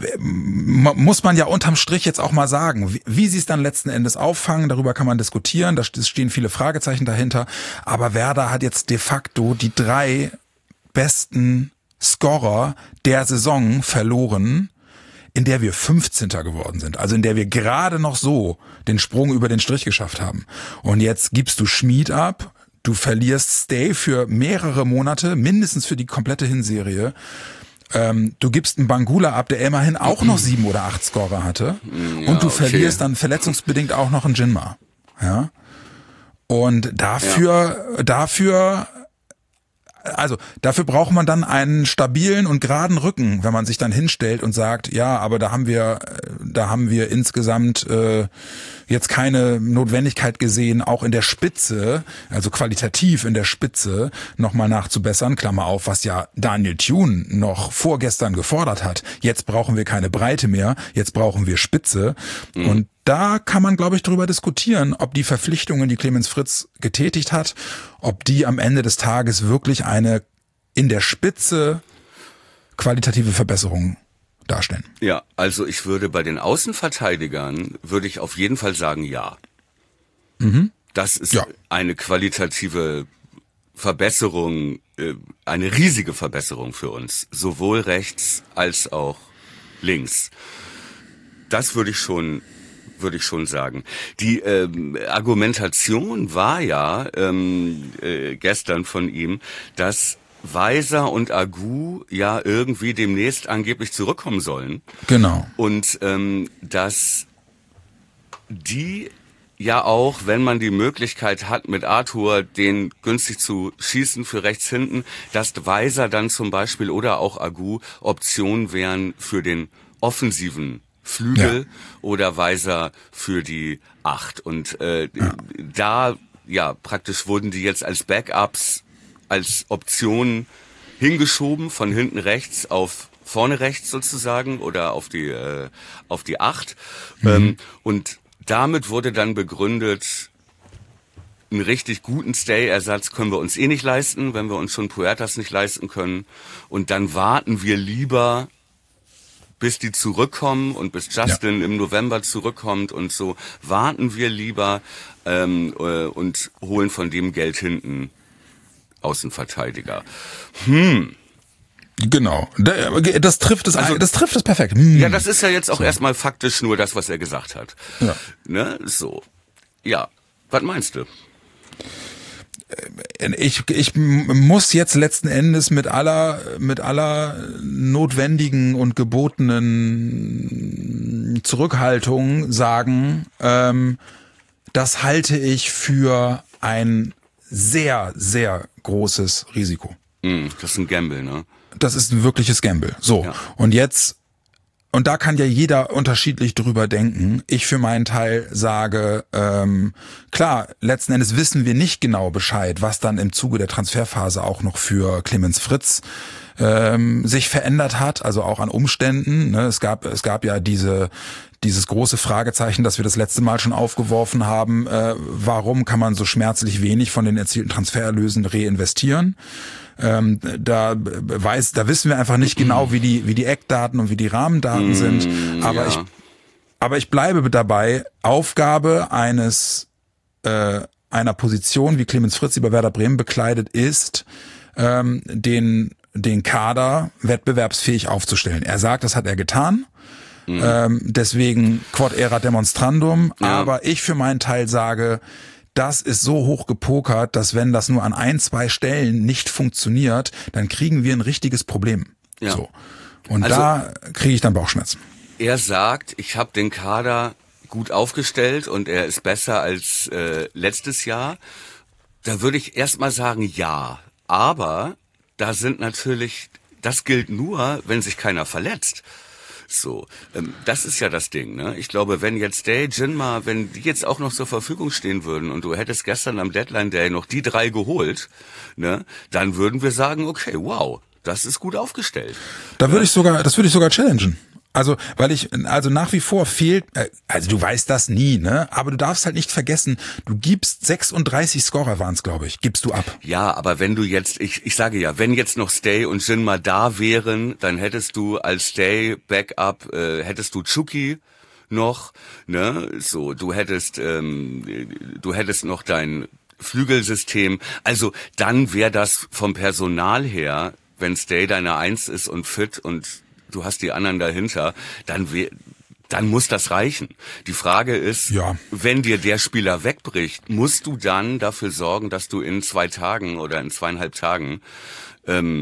muss man ja unterm Strich jetzt auch mal sagen, wie, wie sie es dann letzten Endes auffangen, darüber kann man diskutieren, da stehen viele Fragezeichen dahinter, aber Werder hat jetzt de facto die drei besten Scorer der Saison verloren, in der wir fünfzehnter geworden sind, also in der wir gerade noch so den Sprung über den Strich geschafft haben. Und jetzt gibst du Schmid ab, du verlierst Stay für mehrere Monate, mindestens für die komplette Hinserie. Ähm, du gibst einen Bangula ab, der immerhin auch noch sieben oder acht Scorer hatte. Ja, und du okay. verlierst dann verletzungsbedingt auch noch einen Jinma. Ja. Und dafür, ja. dafür, also dafür braucht man dann einen stabilen und geraden Rücken, wenn man sich dann hinstellt und sagt, ja, aber da haben wir, da haben wir insgesamt äh, jetzt keine Notwendigkeit gesehen, auch in der Spitze, also qualitativ in der Spitze, nochmal nachzubessern. Klammer auf, was ja Daniel Thune noch vorgestern gefordert hat. Jetzt brauchen wir keine Breite mehr, jetzt brauchen wir Spitze. Mhm. Und da kann man, glaube ich, drüber diskutieren, ob die Verpflichtungen, die Clemens Fritz getätigt hat, ob die am Ende des Tages wirklich eine in der Spitze qualitative Verbesserung darstellen. Ja, also ich würde bei den Außenverteidigern, würde ich auf jeden Fall sagen, ja. Mhm. Das ist ja. eine qualitative Verbesserung, eine riesige Verbesserung für uns, sowohl rechts als auch links. Das würde ich schon würde ich schon sagen. Die ähm, Argumentation war ja ähm, äh, gestern von ihm, dass Weiser und Agu ja irgendwie demnächst angeblich zurückkommen sollen. Genau. Und ähm, dass die ja auch, wenn man die Möglichkeit hat, mit Arthur den günstig zu schießen für rechts hinten, dass Weiser dann zum Beispiel oder auch Agu Optionen wären für den offensiven Flügel ja. oder Weiser für die Acht. Und äh, ja. da, ja, praktisch wurden die jetzt als Backups, als Optionen hingeschoben, von hinten rechts auf vorne rechts sozusagen oder auf die äh, auf die Acht. Mhm. Ähm, und damit wurde dann begründet, einen richtig guten Stay-Ersatz können wir uns eh nicht leisten, wenn wir uns schon Puertas nicht leisten können. Und dann warten wir lieber, bis die zurückkommen und bis Justin ja. im November zurückkommt und so, warten wir lieber ähm, äh, und holen von dem Geld hinten Außenverteidiger. Hm. Genau, das trifft es, also, das trifft es perfekt. Hm. Ja, das ist ja jetzt auch so. Erstmal faktisch nur das, was er gesagt hat. Ja. Ne, so. Ja, was meinst du? ich, ich muss jetzt letzten Endes mit aller, mit aller notwendigen und gebotenen Zurückhaltung sagen, ähm, das halte ich für ein sehr, sehr großes Risiko. Mm, das ist ein Gamble, ne? Das ist ein wirkliches Gamble. So. Ja. Und jetzt, und da kann ja jeder unterschiedlich drüber denken. Ich für meinen Teil sage, ähm, klar, letzten Endes wissen wir nicht genau Bescheid, was dann im Zuge der Transferphase auch noch für Clemens Fritz ähm, sich verändert hat, also auch an Umständen. Ne? Es gab, es gab ja diese dieses große Fragezeichen, das wir das letzte Mal schon aufgeworfen haben. Äh, warum kann man so schmerzlich wenig von den erzielten Transfererlösen reinvestieren? Ähm, da weiß, da wissen wir einfach nicht genau, wie die, wie die Eckdaten und wie die Rahmendaten sind. Aber ja. ich, aber ich bleibe dabei. Aufgabe eines, äh, einer Position, wie Clemens Fritz über Werder Bremen bekleidet, ist, ähm, den, den Kader wettbewerbsfähig aufzustellen. Er sagt, das hat er getan. Mhm. Ähm, deswegen quod erat demonstrandum. Ja. Aber ich für meinen Teil sage, das ist so hoch gepokert, dass wenn das nur an ein, zwei Stellen nicht funktioniert, dann kriegen wir ein richtiges Problem. Ja. So. Und also, da kriege ich dann Bauchschmerzen. Er sagt, ich habe den Kader gut aufgestellt und er ist besser als äh, letztes Jahr. Da würde ich erstmal sagen, ja. Aber da sind natürlich, das gilt nur, wenn sich keiner verletzt. So, ähm, das ist ja das Ding, ne? Ich glaube, wenn jetzt Day, Jinma, wenn die jetzt auch noch zur Verfügung stehen würden und du hättest gestern am Deadline Day noch die drei geholt, ne, dann würden wir sagen, okay, wow, das ist gut aufgestellt. Da würde ich sogar, das würde ich sogar challengen. Also, weil ich, also nach wie vor fehlt, also du weißt das nie, ne? Aber du darfst halt nicht vergessen, du gibst sechsunddreißig Scorer waren es, glaube ich, gibst du ab. Ja, aber wenn du jetzt, ich, ich sage ja, wenn jetzt noch Stay und Jinma da wären, dann hättest du als Stay Backup, äh, hättest du Chucky noch, ne? So, du hättest, ähm, du hättest noch dein Flügelsystem. Also dann wäre das vom Personal her, wenn Stay deine Eins ist und fit und du hast die anderen dahinter, dann we- dann muss das reichen. Die Frage ist, ja. wenn dir der Spieler wegbricht, musst du dann dafür sorgen, dass du in zwei Tagen oder in zweieinhalb Tagen ähm,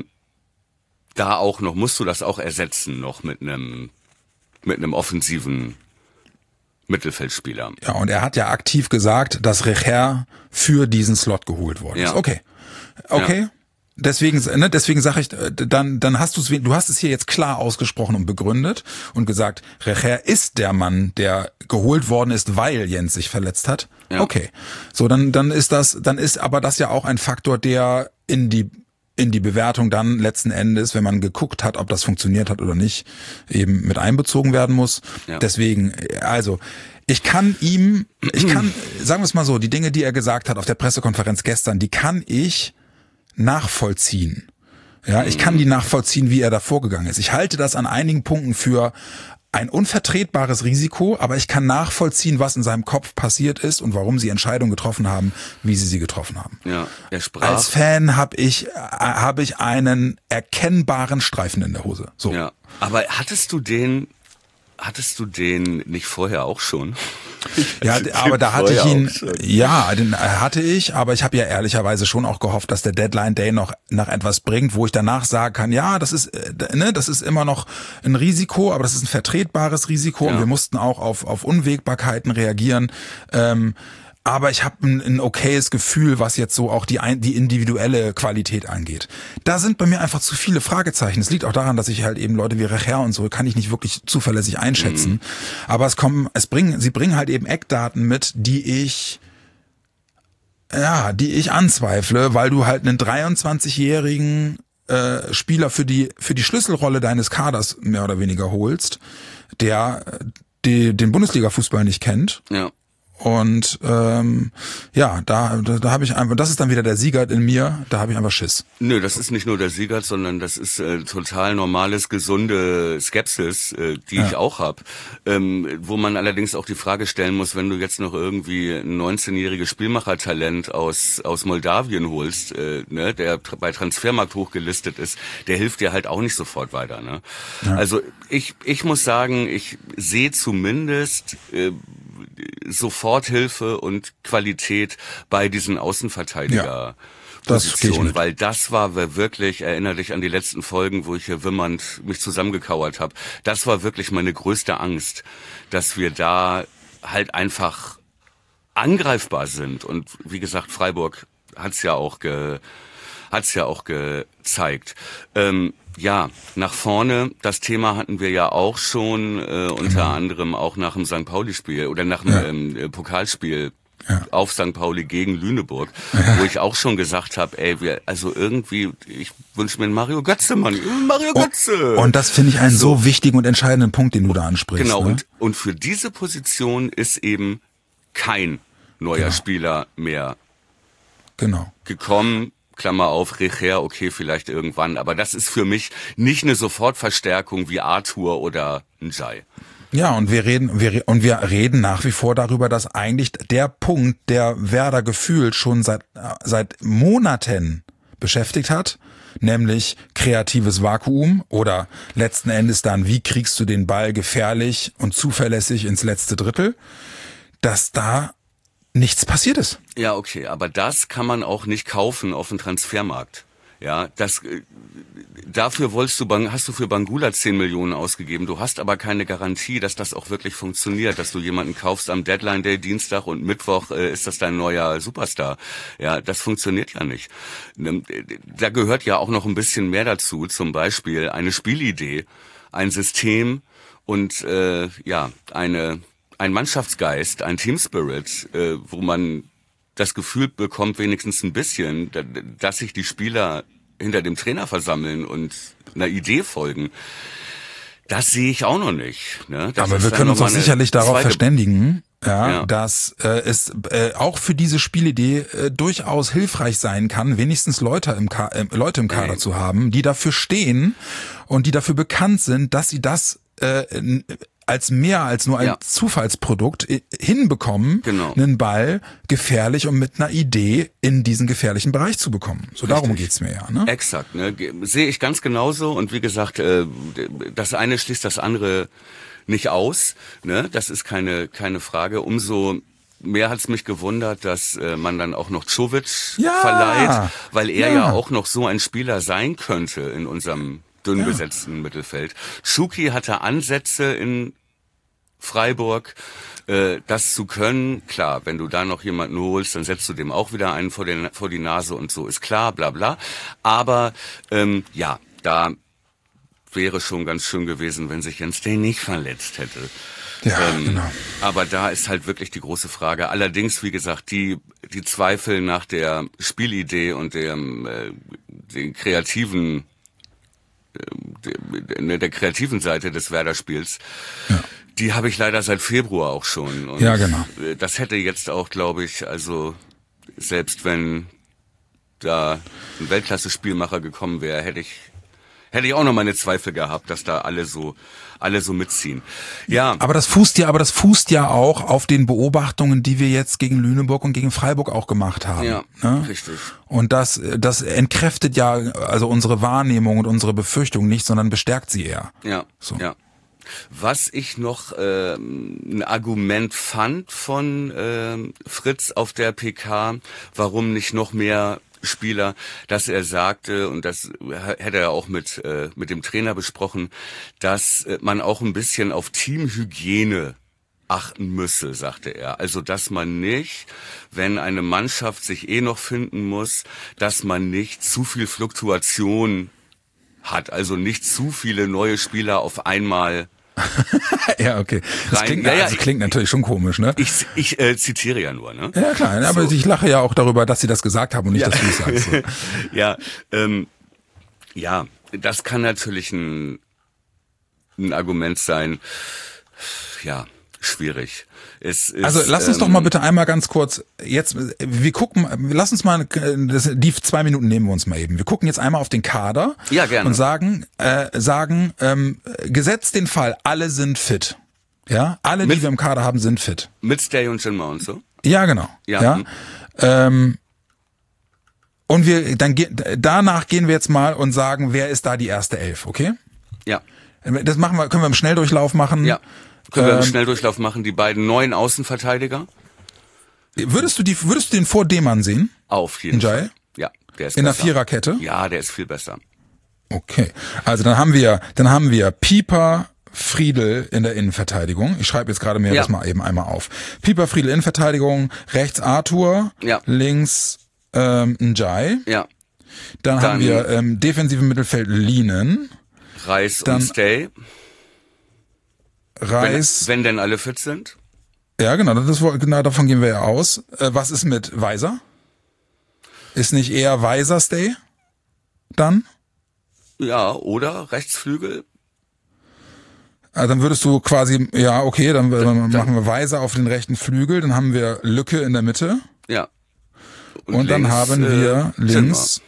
da auch noch, musst du das auch ersetzen noch mit einem mit einem offensiven Mittelfeldspieler. Ja, und er hat ja aktiv gesagt, dass Recher für diesen Slot geholt worden ist. Ja. Okay, okay. Ja. Deswegen, ne, deswegen sage ich, dann, dann hast du es, du hast es hier jetzt klar ausgesprochen und begründet und gesagt, Recher ist der Mann, der geholt worden ist, weil Jens sich verletzt hat. Ja. Okay, so dann, dann ist das, dann ist aber das ja auch ein Faktor, der in die in die Bewertung dann letzten Endes, wenn man geguckt hat, ob das funktioniert hat oder nicht, eben mit einbezogen werden muss. Ja. Deswegen, also ich kann ihm, ich kann, sagen wir es mal so, die Dinge, die er gesagt hat auf der Pressekonferenz gestern, die kann ich nachvollziehen. Ja, ich kann die nachvollziehen, wie er da vorgegangen ist. Ich halte das an einigen Punkten für ein unvertretbares Risiko, aber ich kann nachvollziehen, was in seinem Kopf passiert ist und warum sie Entscheidungen getroffen haben, wie sie sie getroffen haben. Ja, er sprach. Als Fan habe ich habe ich einen erkennbaren Streifen in der Hose. So. Ja, aber hattest du den Hattest du den nicht vorher auch schon? Ja, aber da hatte ich ihn, ja, den hatte ich, aber ich habe ja ehrlicherweise schon auch gehofft, dass der Deadline Day noch nach etwas bringt, wo ich danach sagen kann, ja, das ist, ne, das ist immer noch ein Risiko, aber das ist ein vertretbares Risiko ja. Und wir mussten auch auf auf Unwägbarkeiten reagieren. Ähm, Aber ich habe ein, ein okayes Gefühl, was jetzt so auch die, die individuelle Qualität angeht. Da sind bei mir einfach zu viele Fragezeichen. Es liegt auch daran, dass ich halt eben Leute wie Recher und so kann ich nicht wirklich zuverlässig einschätzen. Mhm. Aber es kommen, es bringen, sie bringen halt eben Eckdaten mit, die ich, ja, die ich anzweifle, weil du halt einen dreiundzwanzigjährigen äh, Spieler für die für die Schlüsselrolle deines Kaders mehr oder weniger holst, der die, den Bundesliga-Fußball nicht kennt. Ja. Und ähm, ja, da da, da habe ich einfach, das ist dann wieder der Siegert in mir, da habe ich einfach Schiss. Nö, das ist nicht nur der Siegert, sondern das ist äh, total normales, gesunde Skepsis, äh, die ja. ich auch habe. Ähm, wo man allerdings auch die Frage stellen muss, wenn du jetzt noch irgendwie ein neunzehnjähriges Spielmachertalent aus aus Moldawien holst, äh, ne, der bei Transfermarkt hochgelistet ist, der hilft dir halt auch nicht sofort weiter. Ne? Ja. Also ich ich muss sagen, ich sehe zumindest äh, Soforthilfe und Qualität bei diesen Außenverteidiger. Ja. Das gehe ich mit. Weil das war wirklich, erinnere dich an die letzten Folgen, wo ich hier wimmernd mich zusammengekauert habe. Das war wirklich meine größte Angst, dass wir da halt einfach angreifbar sind. Und wie gesagt, Freiburg hat's ja auch ge, hat's ja auch gezeigt. Ähm, ja, nach vorne, das Thema hatten wir ja auch schon, äh, unter mhm. anderem auch nach dem Sankt Pauli-Spiel oder nach dem ja. ähm, Pokalspiel. Ja. Auf Sankt Pauli gegen Lüneburg, ja. wo ich auch schon gesagt habe, ey, wir, also irgendwie, ich wünsche mir einen Mario Götze, Mann, Mario Götze. Und, und das finde ich einen so. so wichtigen und entscheidenden Punkt, den du da ansprichst. Genau, ne? und, und für diese Position ist eben kein neuer genau. Spieler mehr genau. gekommen. Klammer auf, Recher, okay, vielleicht irgendwann, aber das ist für mich nicht eine Sofortverstärkung wie Arthur oder Njai. Ja, und wir reden, wir, und wir reden nach wie vor darüber, dass eigentlich der Punkt, der Werder gefühlt schon seit, seit Monaten beschäftigt hat, nämlich kreatives Vakuum oder letzten Endes dann, wie kriegst du den Ball gefährlich und zuverlässig ins letzte Drittel, dass da nichts passiert ist. Ja, okay, aber das kann man auch nicht kaufen auf dem Transfermarkt. Ja, das, dafür wolltest du, hast du für Bangula zehn Millionen ausgegeben. Du hast aber keine Garantie, dass das auch wirklich funktioniert, dass du jemanden kaufst am Deadline Day Dienstag und Mittwoch äh, ist das dein neuer Superstar. Ja, das funktioniert ja nicht. Da gehört ja auch noch ein bisschen mehr dazu, zum Beispiel eine Spielidee, ein System und äh, ja, eine ein Mannschaftsgeist, ein Teamspirit, äh, wo man das Gefühl bekommt, wenigstens ein bisschen, dass sich die Spieler hinter dem Trainer versammeln und einer Idee folgen. Das sehe ich auch noch nicht. Ne? Aber wir können uns doch sicherlich darauf verständigen, ja, ja. dass äh, es äh, auch für diese Spielidee äh, durchaus hilfreich sein kann, wenigstens Leute im, Ka- äh, Leute im Kader Nein. zu haben, die dafür stehen und die dafür bekannt sind, dass sie das äh, als mehr als nur ein ja. Zufallsprodukt hinbekommen, genau. einen Ball gefährlich und mit einer Idee in diesen gefährlichen Bereich zu bekommen. So Richtig. Darum geht's mir ja. Ne? Exakt, ne? Sehe ich ganz genauso. Und wie gesagt, das eine schließt das andere nicht aus. Ne? Das ist keine keine Frage. Umso mehr hat's mich gewundert, dass man dann auch noch Čović ja. verleiht, weil er ja. ja auch noch so ein Spieler sein könnte in unserem dünn ja. besetzten Mittelfeld. Schuki hatte Ansätze in Freiburg, äh, das zu können. Klar, wenn du da noch jemanden holst, dann setzt du dem auch wieder einen vor, den, vor die Nase und so, ist klar, bla bla. Aber ähm, ja, da wäre schon ganz schön gewesen, wenn sich Jens Day nicht verletzt hätte. Ja, ähm, genau. Aber da ist halt wirklich die große Frage. Allerdings, wie gesagt, die die Zweifel nach der Spielidee und dem äh, den kreativen Der, der kreativen Seite des Werder-Spiels, ja. die habe ich leider seit Februar auch schon. Und ja, genau. Das hätte jetzt auch, glaube ich, also selbst wenn da ein Weltklasse-Spielmacher gekommen wäre, hätte ich hätte ich auch noch meine Zweifel gehabt, dass da alle so alle so mitziehen. Ja. Aber das fußt ja, aber das fußt ja auch auf den Beobachtungen, die wir jetzt gegen Lüneburg und gegen Freiburg auch gemacht haben. Ja, ne? Richtig. Und das, das entkräftet ja also unsere Wahrnehmung und unsere Befürchtung nicht, sondern bestärkt sie eher. Ja, so. ja. Was ich noch äh, ein Argument fand von äh, Fritz auf der P K, warum nicht noch mehr Spieler, dass er sagte, und das hätte er auch mit äh, mit dem Trainer besprochen, dass äh, man auch ein bisschen auf Teamhygiene achten müsse, sagte er. Also, dass man nicht, wenn eine Mannschaft sich eh noch finden muss, dass man nicht zu viel Fluktuation hat, also nicht zu viele neue Spieler auf einmal. Ja, okay. Das rein. klingt, Ja, ja, also klingt natürlich schon komisch, ne? Ich, ich äh, zitiere ja nur, ne? Ja, klar, so. Aber ich lache ja auch darüber, dass sie das gesagt haben und nicht, ja. dass du es sagst. So. ja, ähm, ja, das kann natürlich ein, ein Argument sein. Ja, schwierig. Es ist, also lass uns ähm, doch mal bitte einmal ganz kurz jetzt, wir gucken, lass uns mal, das, die zwei Minuten nehmen wir uns mal eben. Wir gucken jetzt einmal auf den Kader ja, gerne. und sagen, äh, sagen, ähm, gesetzt den Fall, alle sind fit. Ja, alle, mit, die wir im Kader haben, sind fit. Mit Stay und Jinma und so? Ja, genau. Ja. ja. Ähm, und wir, dann ge- danach gehen wir jetzt mal und sagen, wer ist da die erste Elf, okay? Ja. Das machen wir, können wir im Schnelldurchlauf machen. Ja. Können wir im Ähm, Schnelldurchlauf machen, die beiden neuen Außenverteidiger? Würdest du die, würdest du den vor Demann sehen? Auf jeden Njai? Fall. Ja, der ist In der besser. Viererkette? Ja, der ist viel besser. Okay. Also dann haben wir, dann haben wir Pieper, Friedel in der Innenverteidigung. Ich schreibe jetzt gerade mir Ja. das mal eben einmal auf. Pieper, Friedel Innenverteidigung, rechts Arthur, Ja. links ähm, Njai. Ja, Dann, Dann- haben wir ähm, defensiven Mittelfeld Lienen, Reis Dann- und Stay, wenn, Reis. wenn denn alle fit sind. Ja, genau, das, genau, davon gehen wir ja aus. Äh, was ist mit Weiser? Ist nicht eher Weiser Stay? Dann? Ja, oder Rechtsflügel. Also dann würdest du quasi, ja, okay, dann, dann machen wir Weiser auf den rechten Flügel, dann haben wir Lücke in der Mitte Ja. und, dann links, haben wir äh, links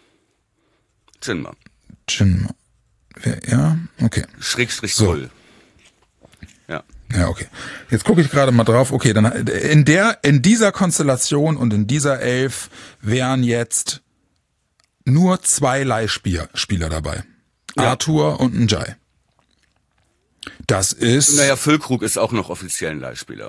Jinma. Jinma. Wer- Ja, okay. Schrägstrich So. Krull. Ja. Ja, okay. Jetzt gucke ich gerade mal drauf. Okay, dann in der, in dieser Konstellation und in dieser Elf wären jetzt nur zwei Leihspieler Spieler dabei. Ja. Arthur und Njai. Das ist. Naja, Füllkrug ist auch noch offiziell ein Leihspieler.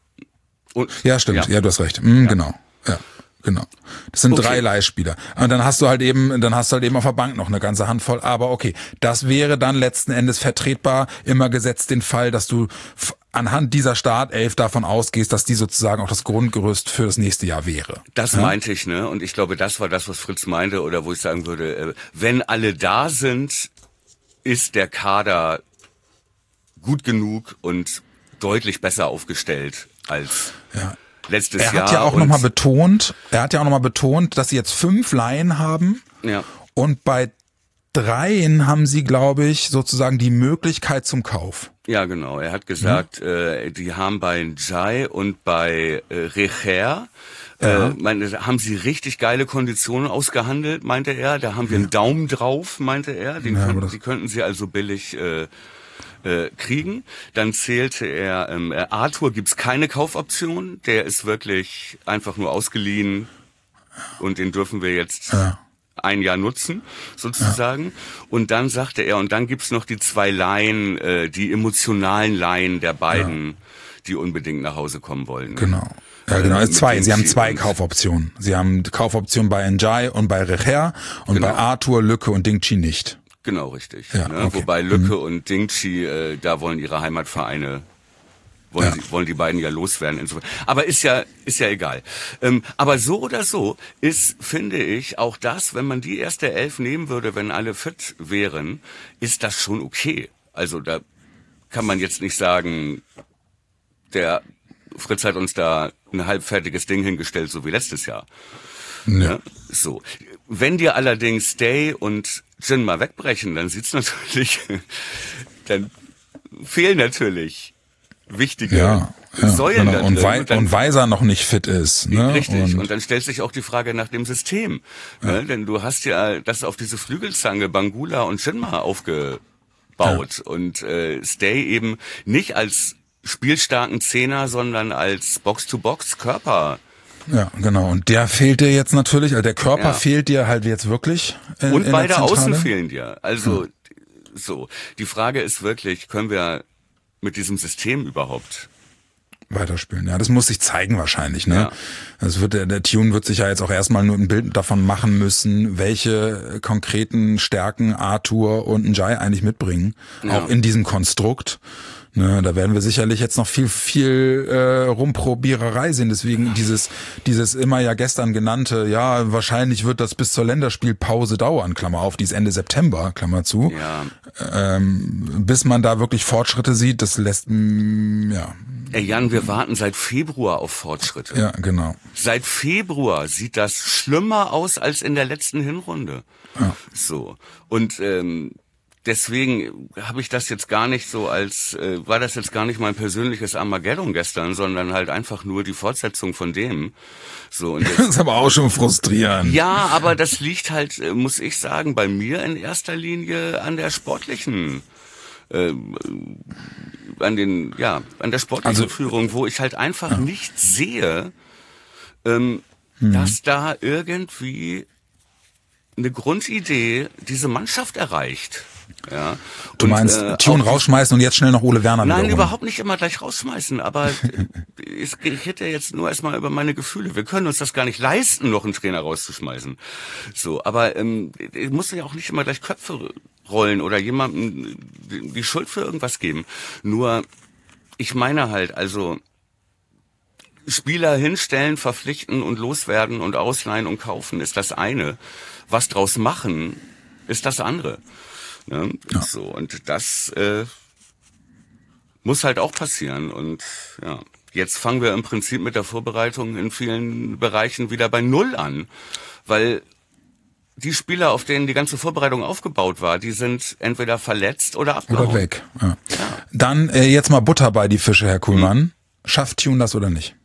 Und, Ja, stimmt. Ja, du hast recht. Mm, Genau. Ja, genau. Das sind Okay. drei Leihspieler. Und dann hast du halt eben, dann hast du halt eben auf der Bank noch eine ganze Handvoll. Aber okay, das wäre dann letzten Endes vertretbar, immer gesetzt den Fall, dass du f- anhand dieser Startelf davon ausgehst, dass die sozusagen auch das Grundgerüst für das nächste Jahr wäre. Das meinte ich, ne? Und ich glaube, das war das, was Fritz meinte, oder wo ich sagen würde, äh, wenn alle da sind, ist der Kader gut genug und deutlich besser aufgestellt als Ja. letztes Er Jahr. hat ja auch und- nochmal betont, er hat ja auch nochmal betont, dass sie jetzt fünf Laien haben. Ja. Und bei dreien haben sie, glaube ich, sozusagen die Möglichkeit zum Kauf. Ja, genau. Er hat gesagt, äh, die haben bei Njai und bei äh, Recher, äh, meine, haben sie richtig geile Konditionen ausgehandelt, meinte er. Da haben wir einen Daumen drauf, meinte er. Den Ja, aber könnten, das- die könnten sie also billig äh, äh, kriegen. Dann zählte er, ähm, äh, Arthur gibt's keine Kaufoption. Der ist wirklich einfach nur ausgeliehen und den dürfen wir jetzt Ja. ein Jahr nutzen, sozusagen. Und dann sagte er, und dann gibt's noch die zwei Laien, äh, die emotionalen Laien der beiden, die unbedingt nach Hause kommen wollen. Genau. Ja, Äh, genau. Es mit zwei. denen Sie haben sie- zwei Kaufoptionen. Sie haben die Kaufoption bei Njai und bei Recher und Genau. bei Arthur, Lücke und Dingchi nicht. Genau, richtig. Ja, ne? okay. Wobei Lücke und Dingchi, äh, da wollen ihre Heimatvereine, wollen, Ja. sie, wollen die beiden ja loswerden. Insofern. Aber ist ja, ist ja egal. Ähm, aber so oder so ist, finde ich, auch das, wenn man die erste Elf nehmen würde, wenn alle fit wären, ist das schon okay. Also da kann man jetzt nicht sagen, der Fritz hat uns da ein halbfertiges Ding hingestellt, so wie letztes Jahr. Ja. So. Wenn dir allerdings Stay und Jin mal wegbrechen, dann sieht's natürlich, dann fehlen natürlich wichtige Ja, ja. Säulen Genau. da Und, drin. Wei Und dann- und Weiser noch nicht fit ist. Ne? Richtig. Und, Und, dann stellt sich auch die Frage nach dem System. Ne? Denn du hast ja das auf diese Flügelzange Bangula und Shinma aufgebaut. Und äh, Stay eben nicht als spielstarken Zehner, sondern als Box-to-Box-Körper. ja, genau. Und der fehlt dir jetzt natürlich. Also der Körper Ja. fehlt dir halt jetzt wirklich. In, Und in beide der Außen Zentrale. fehlen dir. Also so. Die Frage ist wirklich, können wir mit diesem System überhaupt? Weiterspielen. Ja, das muss sich zeigen wahrscheinlich, ne? Ja. Das wird der, der Tune wird sich ja jetzt auch erstmal nur ein Bild davon machen müssen, welche konkreten Stärken Arthur und Njai eigentlich mitbringen, Ja. auch in diesem Konstrukt. Ne, da werden wir sicherlich jetzt noch viel, viel äh, Rumprobiererei sehen. Deswegen dieses, dieses immer ja gestern genannte, ja, wahrscheinlich wird das bis zur Länderspielpause dauern, Klammer auf, die ist Ende September, Klammer zu. Ja. Ähm, bis man da wirklich Fortschritte sieht, das lässt, mm, ja, Ey Jan, wir warten seit Februar auf Fortschritte. ja, genau. Seit Februar sieht das schlimmer aus als in der letzten Hinrunde. Ja. So. Und ähm, deswegen habe ich das jetzt gar nicht so als, äh, war das jetzt gar nicht mein persönliches Armageddon gestern, sondern halt einfach nur die Fortsetzung von dem. So, und Das jetzt, ist aber auch schon frustrierend. ja, aber das liegt halt, äh, muss ich sagen, bei mir in erster Linie an der sportlichen äh, an den, ja, an der sportlichen Also- Führung, wo ich halt einfach nicht sehe, ähm, dass da irgendwie eine Grundidee diese Mannschaft erreicht. Ja. Du und, meinst, äh, Tune auch- rausschmeißen und jetzt schnell noch Ole Werner Nein, wiederholen. überhaupt nicht immer gleich rausschmeißen, aber es geht ja jetzt nur erstmal über meine Gefühle. Wir können uns das gar nicht leisten, noch einen Trainer rauszuschmeißen. So, aber ähm, es muss ja auch nicht immer gleich Köpfe rollen oder jemandem die Schuld für irgendwas geben. Nur, ich meine halt, also Spieler hinstellen, verpflichten und loswerden und ausleihen und kaufen ist das eine. Was draus machen, ist das andere. Ne? Ja. So, und das äh, muss halt auch passieren. Und ja, jetzt fangen wir im Prinzip mit der Vorbereitung in vielen Bereichen wieder bei Null an. Weil die Spieler, auf denen die ganze Vorbereitung aufgebaut war, die sind entweder verletzt oder abgehauen. Oder weg. Ja. Dann äh, jetzt mal Butter bei die Fische, Herr Kuhlmann. Mhm. Schafft Tune das oder nicht?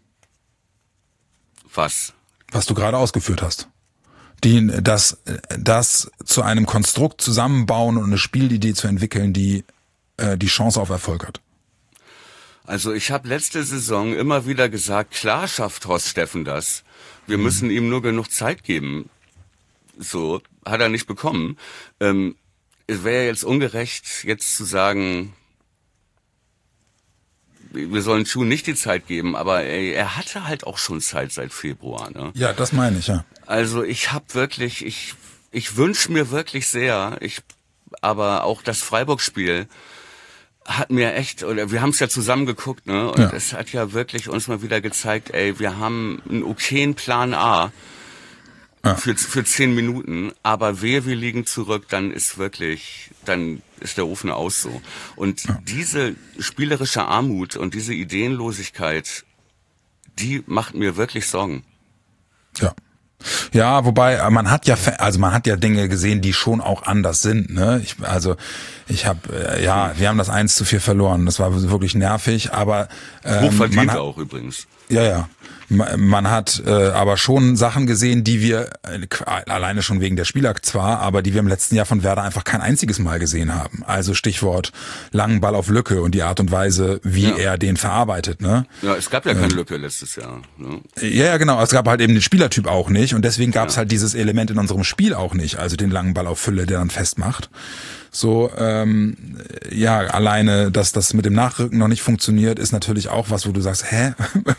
Was? Was du gerade ausgeführt hast. Die, das, das zu einem Konstrukt zusammenbauen und eine Spielidee zu entwickeln, die äh, die Chance auf Erfolg hat. Also ich habe letzte Saison immer wieder gesagt, klar schafft Horst Steffen das. Wir mhm. müssen ihm nur genug Zeit geben. So, hat er nicht bekommen. Ähm, es wäre jetzt ungerecht, jetzt zu sagen, wir sollen Tune nicht die Zeit geben, aber ey, er hatte halt auch schon Zeit seit Februar. Ne? Ja, das meine ich, ja. Also ich habe wirklich, ich ich wünsche mir wirklich sehr, ich aber auch das Freiburg-Spiel hat mir echt, oder wir haben es ja zusammen geguckt, ne? Und es ja. hat ja wirklich uns mal wieder gezeigt, ey, wir haben einen okayen Plan A ja. für für zehn Minuten, aber wehe, wir liegen zurück, dann ist wirklich, dann ist der Ofen aus so. Und ja. diese spielerische Armut und diese Ideenlosigkeit, die macht mir wirklich Sorgen. Ja. Ja, wobei man hat ja, also man hat ja Dinge gesehen, die schon auch anders sind. Ne? Ich, also ich habe, ja, wir haben das eins zu vier verloren. Das war wirklich nervig, aber ähm, hochverdient hat, auch übrigens. Ja, ja. Man hat äh, aber schon Sachen gesehen, die wir, äh, alleine schon wegen der Spieler zwar, aber die wir im letzten Jahr von Werder einfach kein einziges Mal gesehen haben. Also Stichwort langen Ball auf Lücke und die Art und Weise, wie ja. er den verarbeitet. Ne? Ja, es gab ja keine ähm, Lücke letztes Jahr. Ne? Ja, ja, genau. Es gab halt eben den Spielertyp auch nicht und deswegen gab es ja. halt dieses Element in unserem Spiel auch nicht, also den langen Ball auf Fülle, der dann festmacht. So, ähm, ja, alleine, dass das mit dem Nachrücken noch nicht funktioniert, ist natürlich auch was, wo du sagst, hä,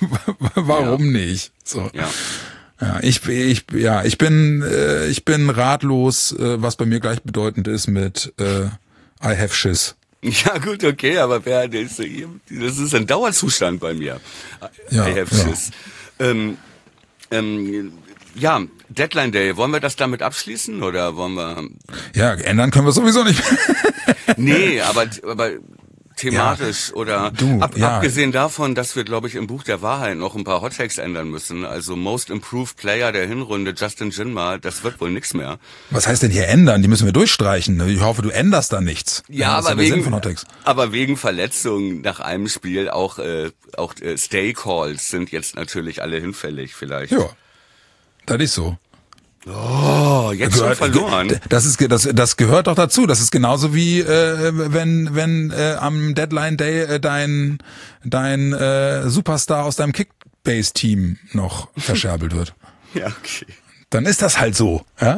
warum ja. nicht? So, ja, ja ich, ich, ja, ich bin, äh, ich bin ratlos, äh, was bei mir gleichbedeutend ist mit äh, I have Schiss. Ja gut, okay, aber wer, das ist ein Dauerzustand bei mir. Ja, I have ja. Schiss. Ähm, ähm, Ja, Deadline Day, wollen wir das damit abschließen oder wollen wir... Ja, ändern können wir sowieso nicht. Nee, aber, aber thematisch ja, oder du, ab, ja. abgesehen davon, dass wir, glaube ich, im Buch der Wahrheit noch ein paar Hottakes ändern müssen, also Most Improved Player der Hinrunde, Justin Jinma, das wird wohl nichts mehr. Was heißt denn hier ändern? Die müssen wir durchstreichen. Ich hoffe, du änderst da nichts. Ja, ja aber, wegen, aber wegen Verletzungen nach einem Spiel, auch, äh, auch äh, Stay Calls sind jetzt natürlich alle hinfällig vielleicht. Ja. Das ist so. Oh, jetzt gehört, schon verloren. Das ist das das gehört doch dazu. Das ist genauso wie äh, wenn wenn äh, am Deadline Day äh, dein dein äh, Superstar aus deinem Kickbase-Team noch verscherbelt wird. Ja, okay. Dann ist das halt so. Ja.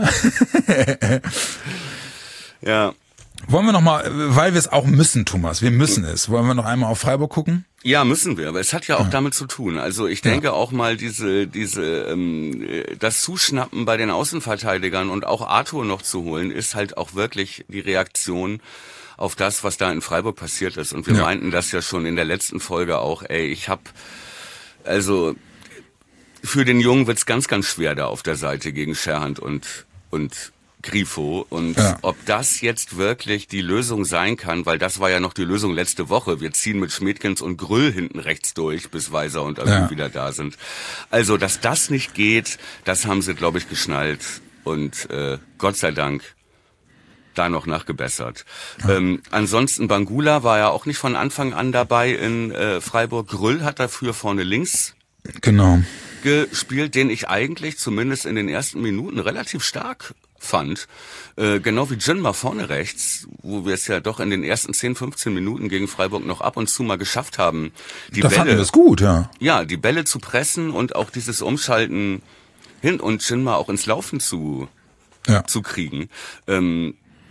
Ja. Wollen wir noch mal, weil wir es auch müssen, Thomas, wir müssen es. Wollen wir noch einmal auf Freiburg gucken? Ja, müssen wir, aber es hat ja auch ja. damit zu tun. Also ich denke ja. auch mal diese, diese, ähm, das Zuschnappen bei den Außenverteidigern und auch Arthur noch zu holen, ist halt auch wirklich die Reaktion auf das, was da in Freiburg passiert ist. Und wir ja. meinten das ja schon in der letzten Folge auch. Ey, ich hab, also für den Jungen wird's ganz, ganz schwer da auf der Seite gegen Scherhand und und Grifo und ja. ob das jetzt wirklich die Lösung sein kann, weil das war ja noch die Lösung letzte Woche. Wir ziehen mit Schmidkens und Grüll hinten rechts durch, bis Weiser und Alou ja. wieder da sind. Also, dass das nicht geht, das haben sie, glaube ich, geschnallt und äh, Gott sei Dank da noch nachgebessert. Ja. Ähm, ansonsten Bangula war ja auch nicht von Anfang an dabei in äh, Freiburg. Grüll hat dafür vorne links genau gespielt, den ich eigentlich zumindest in den ersten Minuten relativ stark fand, äh, genau wie Jinma vorne rechts, wo wir es ja doch in den ersten zehn, fünfzehn Minuten gegen Freiburg noch ab und zu mal geschafft haben, die da Bälle, fanden wir das gut, ja. Ja, die Bälle zu pressen und auch dieses Umschalten hin und Jinma auch ins Laufen zu, ja. zu kriegen. Ähm,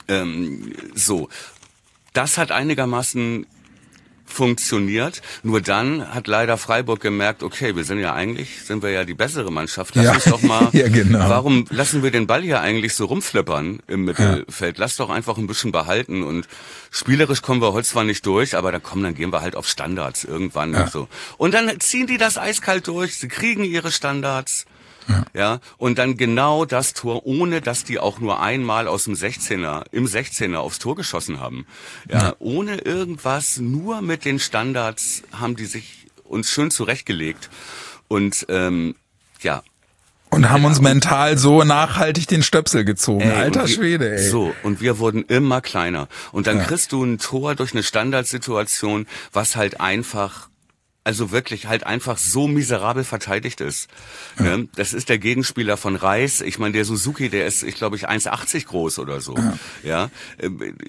Ähm, so, das hat einigermaßen funktioniert. Nur dann hat leider Freiburg gemerkt, okay, wir sind ja eigentlich, sind wir ja die bessere Mannschaft. Lass ja. uns doch mal, ja, genau. warum lassen wir den Ball hier eigentlich so rumflippern im Mittelfeld? Ja. Lass doch einfach ein bisschen behalten und spielerisch kommen wir heute zwar nicht durch, aber dann kommen, dann gehen wir halt auf Standards irgendwann ja. und so. Und dann ziehen die das eiskalt durch, sie kriegen ihre Standards. Ja. ja, und dann genau das Tor, ohne dass die auch nur einmal aus dem sechzehner, im sechzehner aufs Tor geschossen haben. Ja, ja. Ohne irgendwas, nur mit den Standards haben die sich uns schön zurechtgelegt. Und, ähm, ja. Und haben uns mental so nachhaltig den Stöpsel gezogen. Ey, Alter wir, Schwede, ey. So, und wir wurden immer kleiner. Und dann ja. kriegst du ein Tor durch eine Standardsituation, was halt einfach also wirklich halt einfach so miserabel verteidigt ist. Ja. Ne? Das ist der Gegenspieler von Reis. Ich meine, der Suzuki, der ist, ich glaube, ich eins achtzig groß oder so. Ja. ja?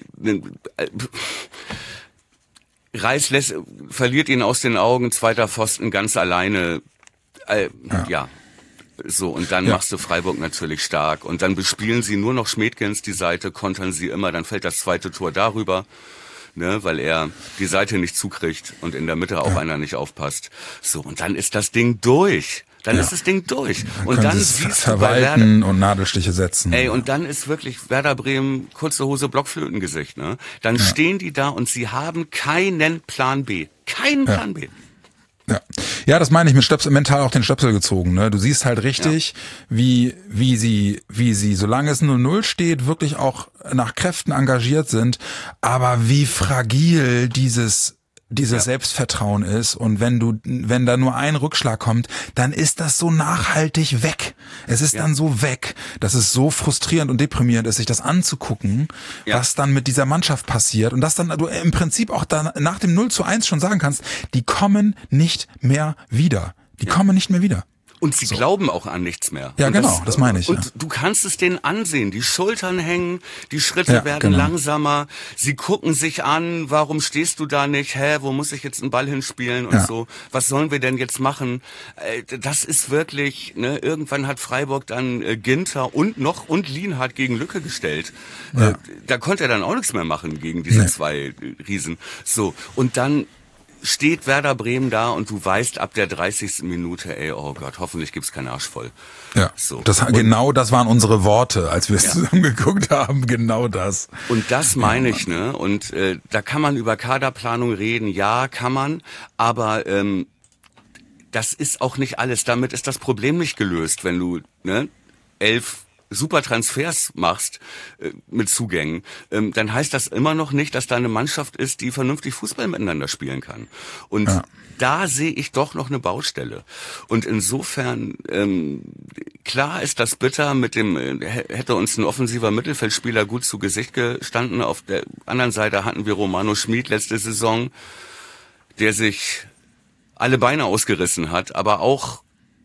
Reis lässt, verliert ihn aus den Augen, zweiter Pfosten ganz alleine. Äh, ja. ja. So, und dann ja. machst du Freiburg natürlich stark. Und dann bespielen sie nur noch Schmedgens die Seite, kontern sie immer, dann fällt das zweite Tor darüber. Ne, weil er die Seite nicht zukriegt und in der Mitte auch ja. einer nicht aufpasst. So, und dann ist das Ding durch. Dann ja. ist das Ding durch. Dann und dann siehst du verwalten Werder, und Nadelstiche setzen. Ey, und dann ist wirklich Werder Bremen kurze Hose Blockflötengesicht, ne? Dann ja. stehen die da und sie haben keinen Plan B. Keinen Plan ja. B. Ja. ja, das meine ich mit Stöpsel, mental auch den Stöpsel gezogen. Ne? Du siehst halt richtig, ja. wie wie sie, wie sie, solange es null null steht, wirklich auch nach Kräften engagiert sind. Aber wie fragil dieses dieses ja. Selbstvertrauen ist, und wenn du, wenn da nur ein Rückschlag kommt, dann ist das so nachhaltig weg. Es ist ja. dann so weg, dass es so frustrierend und deprimierend ist, sich das anzugucken, ja. was dann mit dieser Mannschaft passiert, und dass dann du im Prinzip auch dann nach dem null zu eins schon sagen kannst, die kommen nicht mehr wieder. Die ja. kommen nicht mehr wieder. Und sie so. glauben auch an nichts mehr. Ja, und genau, das, das meine ich. Und ja. du kannst es denen ansehen. Die Schultern hängen, die Schritte ja, werden genau. langsamer. Sie gucken sich an, warum stehst du da nicht? Hä, wo muss ich jetzt einen Ball hinspielen und ja. so? Was sollen wir denn jetzt machen? Das ist wirklich, ne, irgendwann hat Freiburg dann äh, Ginter und noch und Lienhardt gegen Lücke gestellt. Ja. Äh, da konnte er dann auch nichts mehr machen gegen diese nee. zwei Riesen. So, und dann steht Werder Bremen da und du weißt ab der dreißigsten Minute, ey, oh Gott, hoffentlich gibt's keinen Arsch voll. Ja, so. das, genau das waren unsere Worte, als wir es ja. zusammen geguckt haben, genau das. Und das meine ja, ich, ne? Und äh, da kann man über Kaderplanung reden, ja, kann man, aber ähm, das ist auch nicht alles. Damit ist das Problem nicht gelöst, wenn du ne elf super Transfers machst äh, mit Zugängen, ähm, dann heißt das immer noch nicht, dass da eine Mannschaft ist, die vernünftig Fußball miteinander spielen kann. Und ja. da sehe ich doch noch eine Baustelle. Und insofern, ähm, klar ist das bitter, mit dem äh, hätte uns ein offensiver Mittelfeldspieler gut zu Gesicht gestanden. Auf der anderen Seite hatten wir Romano Schmid letzte Saison, der sich alle Beine ausgerissen hat, aber auch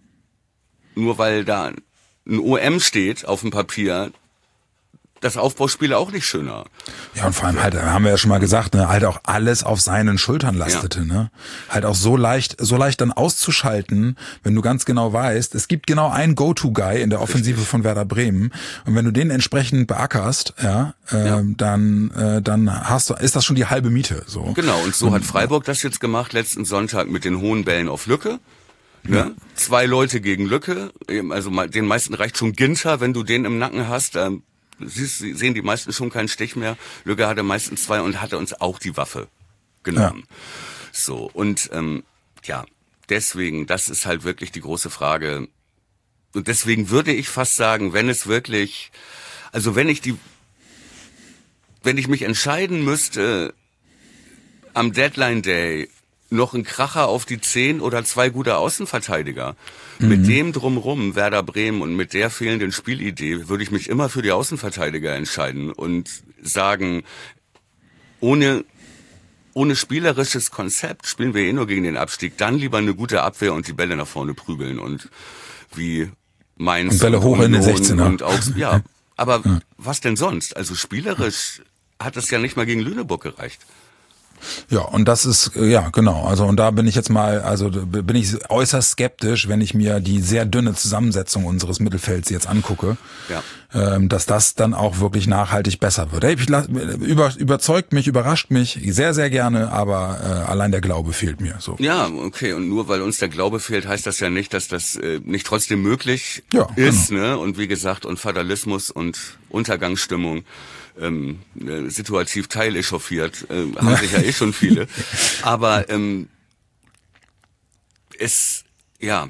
nur weil da ein O M steht auf dem Papier, das Aufbauspiel auch nicht schöner. Ja, und vor allem halt, haben wir ja schon mal gesagt, ne, halt auch alles auf seinen Schultern lastete, ja. ne? Halt auch so leicht, so leicht dann auszuschalten, wenn du ganz genau weißt, es gibt genau einen Go-To-Guy in der Offensive Richtig. Von Werder Bremen, und wenn du den entsprechend beackerst, ja, äh, ja. dann, äh, dann hast du, ist das schon die halbe Miete, so. Genau, und so und, hat Freiburg das jetzt gemacht letzten Sonntag mit den hohen Bällen auf Lücke. Ne? Ja. Zwei Leute gegen Lücke, also den meisten reicht schon Ginter, wenn du den im Nacken hast, ähm, siehst, sehen die meisten schon keinen Stich mehr. Lücke hatte meistens zwei und hatte uns auch die Waffe genommen. Ja. So, und ähm, ja, deswegen, das ist halt wirklich die große Frage. Und deswegen würde ich fast sagen, wenn es wirklich, also wenn ich die, wenn ich mich entscheiden müsste, am Deadline Day noch ein Kracher auf die zehn oder zwei gute Außenverteidiger. Mhm. Mit dem drumrum, Werder Bremen, und mit der fehlenden Spielidee würde ich mich immer für die Außenverteidiger entscheiden und sagen, ohne, ohne spielerisches Konzept spielen wir eh nur gegen den Abstieg, dann lieber eine gute Abwehr und die Bälle nach vorne prügeln und wie Mainz und Bälle und hoch in den sechzehner. Und auch, ja, aber ja. was denn sonst? Also spielerisch hat es ja nicht mal gegen Lüneburg gereicht. Ja, und das ist, ja, genau, also und da bin ich jetzt mal, also bin ich äußerst skeptisch, wenn ich mir die sehr dünne Zusammensetzung unseres Mittelfelds jetzt angucke. Ja. ähm, dass das dann auch wirklich nachhaltig besser wird. Hey, ich, über, überzeugt mich, überrascht mich sehr, sehr gerne, aber äh, allein der Glaube fehlt mir. So. Ja, okay. Und nur weil uns der Glaube fehlt, heißt das ja nicht, dass das äh, nicht trotzdem möglich ja, ist. genau. Ne? Und wie gesagt, und Fatalismus und Untergangsstimmung, ähm, äh, situativ teilechauffiert, äh, haben sich ja eh schon viele. Aber ähm, es, ja,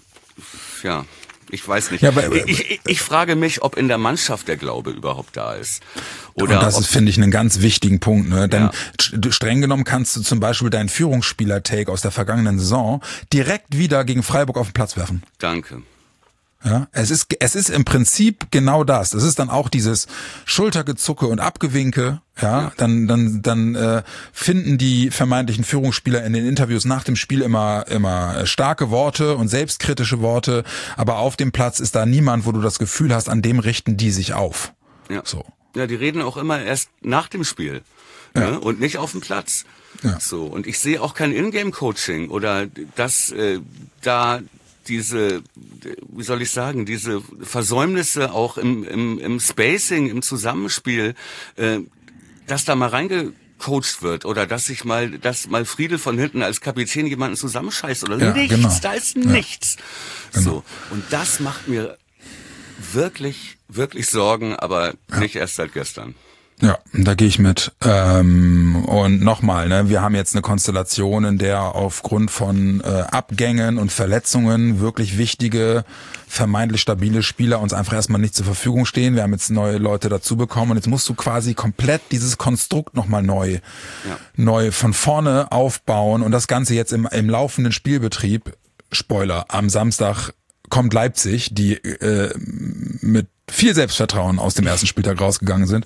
ja... Ich weiß nicht. Ja, aber, ich, ich, ich frage mich, ob in der Mannschaft der Glaube überhaupt da ist. Oder und das ist, finde ich, einen ganz wichtigen Punkt. Ne? Denn ja. streng genommen kannst du zum Beispiel deinen Führungsspieler-Take aus der vergangenen Saison direkt wieder gegen Freiburg auf den Platz werfen. Danke. Ja, es ist, es ist im Prinzip genau das. Es ist dann auch dieses Schultergezucke und Abgewinke. Ja, ja. dann, dann, dann äh, finden die vermeintlichen Führungsspieler in den Interviews nach dem Spiel immer, immer starke Worte und selbstkritische Worte. Aber auf dem Platz ist da niemand, wo du das Gefühl hast, an dem richten die sich auf. Ja. So. Ja, die reden auch immer erst nach dem Spiel. Ja. Ne? Und nicht auf dem Platz. Ja. So. Und ich sehe auch kein Ingame-Coaching oder dass äh, da diese, wie soll ich sagen, diese Versäumnisse auch im, im, im Spacing, im Zusammenspiel, äh, dass da mal reingecoacht wird oder dass sich mal, dass mal Friedel von hinten als Kapitän jemanden zusammenscheißt oder ja, nichts, genau. da ist ja. nichts. Genau. So. Und das macht mir wirklich, wirklich Sorgen, aber ja. nicht erst seit gestern. Ja, da gehe ich mit. Ähm, und nochmal, ne, wir haben jetzt eine Konstellation, in der aufgrund von äh, Abgängen und Verletzungen wirklich wichtige, vermeintlich stabile Spieler uns einfach erstmal nicht zur Verfügung stehen. Wir haben jetzt neue Leute dazu bekommen und jetzt musst du quasi komplett dieses Konstrukt nochmal neu, ja. neu von vorne aufbauen und das Ganze jetzt im, im laufenden Spielbetrieb, Spoiler, am Samstag kommt Leipzig, die äh, mit viel Selbstvertrauen aus dem ersten Spieltag rausgegangen sind.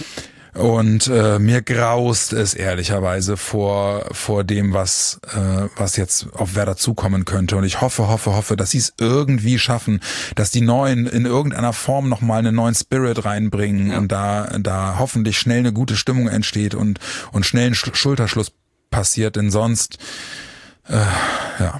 Und äh, mir graust es ehrlicherweise vor vor dem, was äh, was jetzt auf Werder zukommen könnte. Und ich hoffe, hoffe, hoffe, dass sie es irgendwie schaffen, dass die Neuen in irgendeiner Form nochmal einen neuen Spirit reinbringen ja. und da da hoffentlich schnell eine gute Stimmung entsteht und und schnell ein Schulterschluss passiert. Denn sonst, äh, ja...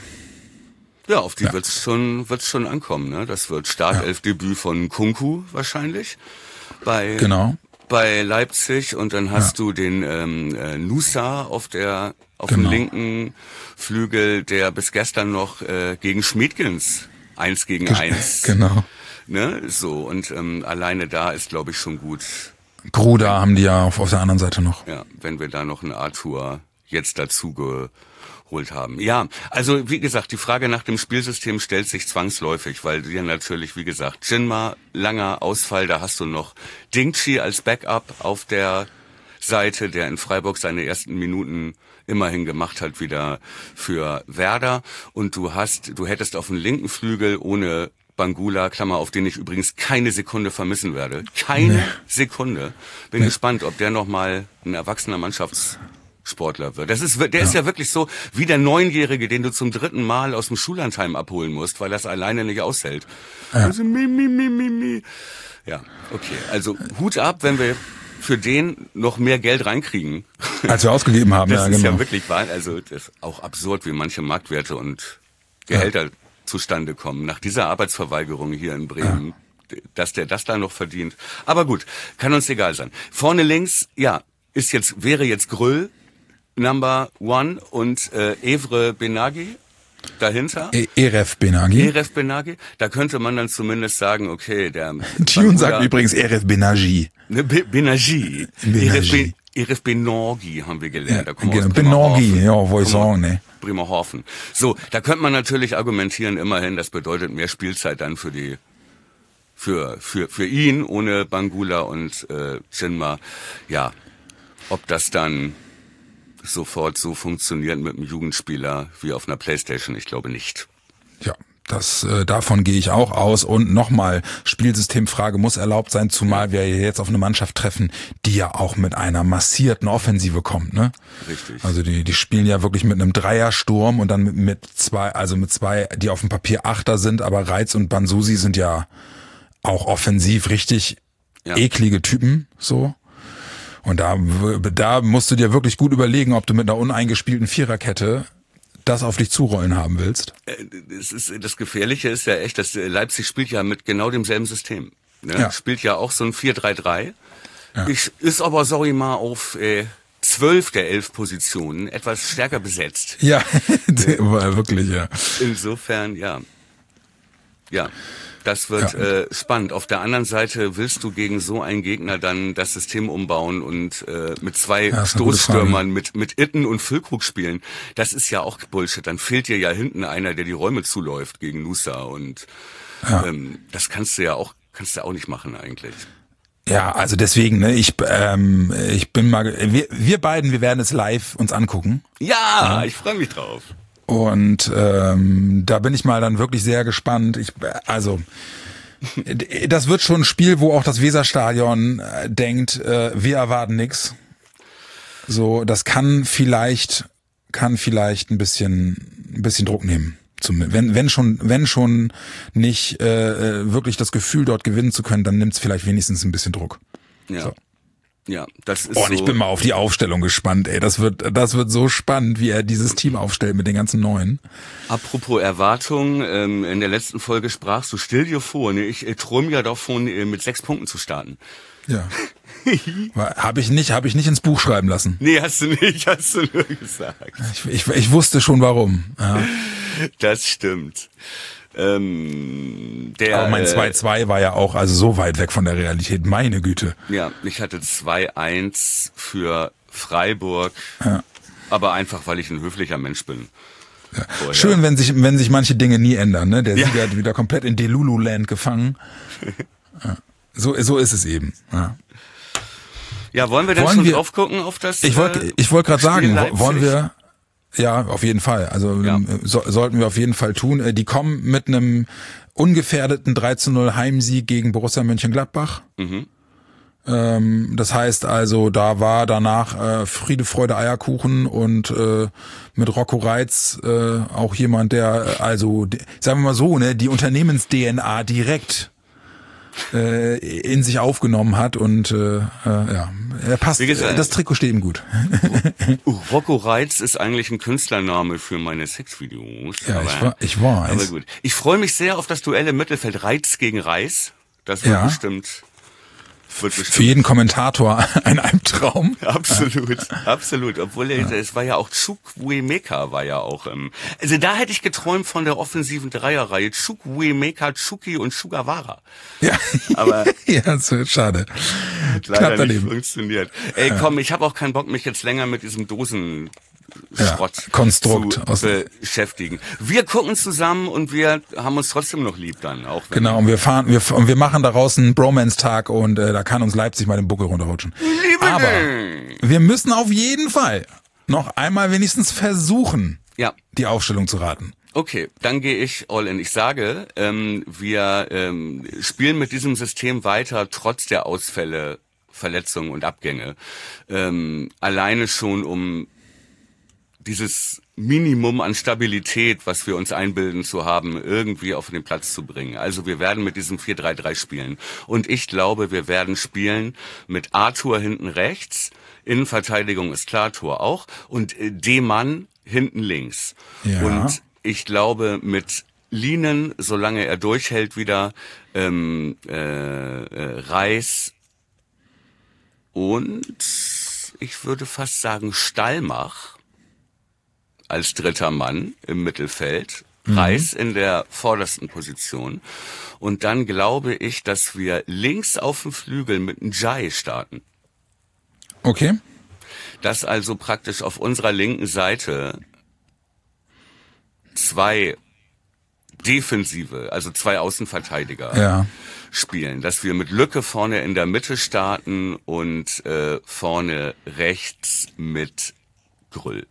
Ja, auf die ja. wird's schon, wird's schon ankommen, ne? Das wird Startelfdebüt von Kunku wahrscheinlich bei, genau. bei Leipzig und dann hast ja. du den ähm, äh, Nusa auf der auf genau. dem linken Flügel, der bis gestern noch äh, gegen Schmiedgens eins gegen Ge- eins. Genau. Ne? So und ähm, alleine da ist, glaube ich, schon gut. Gruda haben die ja auf, auf der anderen Seite noch. Ja, wenn wir da noch einen Arthur jetzt dazu ge haben. Ja, also wie gesagt, die Frage nach dem Spielsystem stellt sich zwangsläufig, weil dir natürlich, wie gesagt, Jinma, langer Ausfall, da hast du noch Dingchi als Backup auf der Seite, der in Freiburg seine ersten Minuten immerhin gemacht hat, wieder für Werder. Und du hast, du hättest auf dem linken Flügel ohne Bangula, Klammer, auf den ich übrigens keine Sekunde vermissen werde. Keine nee. Sekunde. Bin nee. gespannt, ob der nochmal ein erwachsener Mannschafts Sportler wird. Das ist, der ja. ist ja wirklich so wie der Neunjährige, den du zum dritten Mal aus dem Schullandheim abholen musst, weil er es alleine nicht aushält. Ja. Also, mi, mi, mi, mi, mi. Ja, okay. Also Hut ab, wenn wir für den noch mehr Geld reinkriegen. Als wir ausgegeben haben, das ja, ist genau. ja wirklich wahr. Also das ist auch absurd, wie manche Marktwerte und Gehälter ja. zustande kommen. Nach dieser Arbeitsverweigerung hier in Bremen, ja. dass der das da noch verdient. Aber gut, kann uns egal sein. Vorne links, ja, ist jetzt, wäre jetzt Gröll, Number One und äh, Evre Benagi dahinter. E- Eref Benagi. Eref Benagi. Da könnte man dann zumindest sagen, okay, der... Tune sagt übrigens Eref Benagi. Ne, Be- Benagi. Eref, Be- Eref Benagi haben wir gelernt. Da kommen wir aus Benagi, ja, wo ich sagen, ne. Bremerhaven. So, da könnte man natürlich argumentieren, immerhin, das bedeutet mehr Spielzeit dann für die... Für, für, für ihn, ohne Bangula und äh, Jinma. Ja, ob das dann sofort so funktioniert mit einem Jugendspieler wie auf einer Playstation, ich glaube nicht. Ja, das äh, davon gehe ich auch aus. Und nochmal, Spielsystemfrage muss erlaubt sein, zumal wir jetzt auf eine Mannschaft treffen, die ja auch mit einer massierten Offensive kommt, ne? Richtig. Also die die spielen ja wirklich mit einem Dreiersturm und dann mit, mit zwei, also mit zwei, die auf dem Papier Achter sind, aber Reitz und Bansusi sind ja auch offensiv richtig ja. eklige Typen, so. Und da, da musst du dir wirklich gut überlegen, ob du mit einer uneingespielten Viererkette das auf dich zurollen haben willst. Das, ist, das Gefährliche ist ja echt, dass Leipzig spielt ja mit genau demselben System. ne? Ja. Spielt ja auch so ein vier drei drei. Ja. Ich ist aber, sorry mal, auf äh, zwölf der elf Positionen etwas stärker besetzt. Ja, wirklich, ja. Insofern, ja. Ja, das wird Ja. äh, spannend. Auf der anderen Seite willst du gegen so einen Gegner dann das System umbauen und äh, mit zwei Ja, ist eine gute Stoßstürmern, mit mit Itten und Füllkrug spielen. Das ist ja auch Bullshit. Dann fehlt dir ja hinten einer, der die Räume zuläuft gegen Nusa und Ja. ähm, das kannst du ja auch kannst du auch nicht machen eigentlich. Ja, also deswegen, ne, ich, ähm, ich bin mal, wir, wir beiden, wir werden es live uns angucken. Ja, ich freue mich drauf. Und ähm, da bin ich mal dann wirklich sehr gespannt. Ich, also, das wird schon ein Spiel, wo auch das Weserstadion äh, denkt, äh, wir erwarten nix. So, das kann vielleicht, kann vielleicht ein bisschen, ein bisschen Druck nehmen. Zum, wenn, wenn schon, wenn schon nicht äh, wirklich das Gefühl, dort gewinnen zu können, dann nimmt es vielleicht wenigstens ein bisschen Druck. Ja. So. Ja, das ist Oh, und so. ich bin mal auf die Aufstellung gespannt, ey. Das wird, das wird so spannend, wie er dieses Team aufstellt mit den ganzen Neuen. Apropos Erwartungen, ähm, in der letzten Folge sprachst du, stell dir vor, ne, ich äh, träume ja davon, äh, mit sechs Punkten zu starten. Ja. Habe ich nicht, habe ich nicht ins Buch schreiben lassen. Nee, hast du nicht, hast du nur gesagt. Ich, ich, ich wusste schon warum. Ja. Das stimmt. Ähm, der, Aber mein äh, zwei zwei war ja auch also so weit weg von der Realität. Meine Güte. Ja, ich hatte zwei eins für Freiburg, Ja. aber einfach, weil ich ein höflicher Mensch bin. Ja. Vorher. Schön, wenn sich, wenn sich manche Dinge nie ändern. Ne? Der Ja. Sieger hat wieder komplett in Delulu-Land gefangen. Ja. So, so ist es eben. Ja. Ja, wollen wir denn Wollen schon wir- drauf gucken auf das? Ich wollte, äh, ich wollte gerade sagen, Spiel wo- Leipzig? wollen wir? Ja, auf jeden Fall. Also Ja. ähm, so, sollten wir auf jeden Fall tun. Äh, Die kommen mit einem ungefährdeten drei zu null Heimsieg gegen Borussia Mönchengladbach. Mhm. Ähm, das heißt also, da war danach äh, Friede, Freude, Eierkuchen und äh, mit Rocco Reitz äh, auch jemand, der äh, also, d- sagen wir mal so, ne, die Unternehmens-D N A direkt äh, in sich aufgenommen hat und äh, äh, ja, er passt. Wie gesagt, das Trikot steht ihm gut. Rocco Reitz ist eigentlich ein Künstlername für meine Sexvideos. Ja, aber, ich war, ich weiß. aber gut. Ich freue mich sehr auf das Duell im Mittelfeld Reitz gegen Reis. Das wird Ja. bestimmt, wird bestimmt. Für jeden Kommentator ein Albtraum. Absolut, absolut. Obwohl er, es war ja auch Chukwuemeka war ja auch. Ähm, also da hätte ich geträumt von der offensiven Dreierreihe. Chukwuemeka, Chuki und Sugawara. Ja, Aber ja, so, schade. hat Knapp leider nicht daneben. funktioniert. Ey, komm, ich habe auch keinen Bock, mich jetzt länger mit diesem Dosen Schrott Ja, Konstrukt zu aus- beschäftigen. Wir gucken zusammen und wir haben uns trotzdem noch lieb dann. Auch wenn Genau, und wir fahren, wir, und wir machen daraus einen Bromance-Tag und äh, da kann uns Leipzig mal den Buckel runterrutschen. Liebe Aber Ding. wir müssen auf jeden Fall noch einmal wenigstens versuchen, Ja. die Aufstellung zu raten. Okay, dann gehe ich all in. Ich sage, ähm, wir ähm, spielen mit diesem System weiter, trotz der Ausfälle, Verletzungen und Abgänge. Ähm, alleine schon, um dieses Minimum an Stabilität, was wir uns einbilden zu haben, irgendwie auf den Platz zu bringen. Also wir werden mit diesem vier drei drei spielen. Und ich glaube, wir werden spielen mit Arthur hinten rechts, Innenverteidigung ist klar, Tor auch, und äh, D-Mann hinten links. Ja. Und ich glaube, mit Lienen, solange er durchhält wieder, ähm, äh, äh, Reis und ich würde fast sagen Stallmach als dritter Mann im Mittelfeld, Reis in der vordersten Position. Und dann glaube ich, dass wir links auf dem Flügel mit Njai starten. Okay? Dass also praktisch auf unserer linken Seite zwei Defensive, also zwei Außenverteidiger Ja. spielen. Dass wir mit Lücke vorne in der Mitte starten und äh, vorne rechts mit Grüll.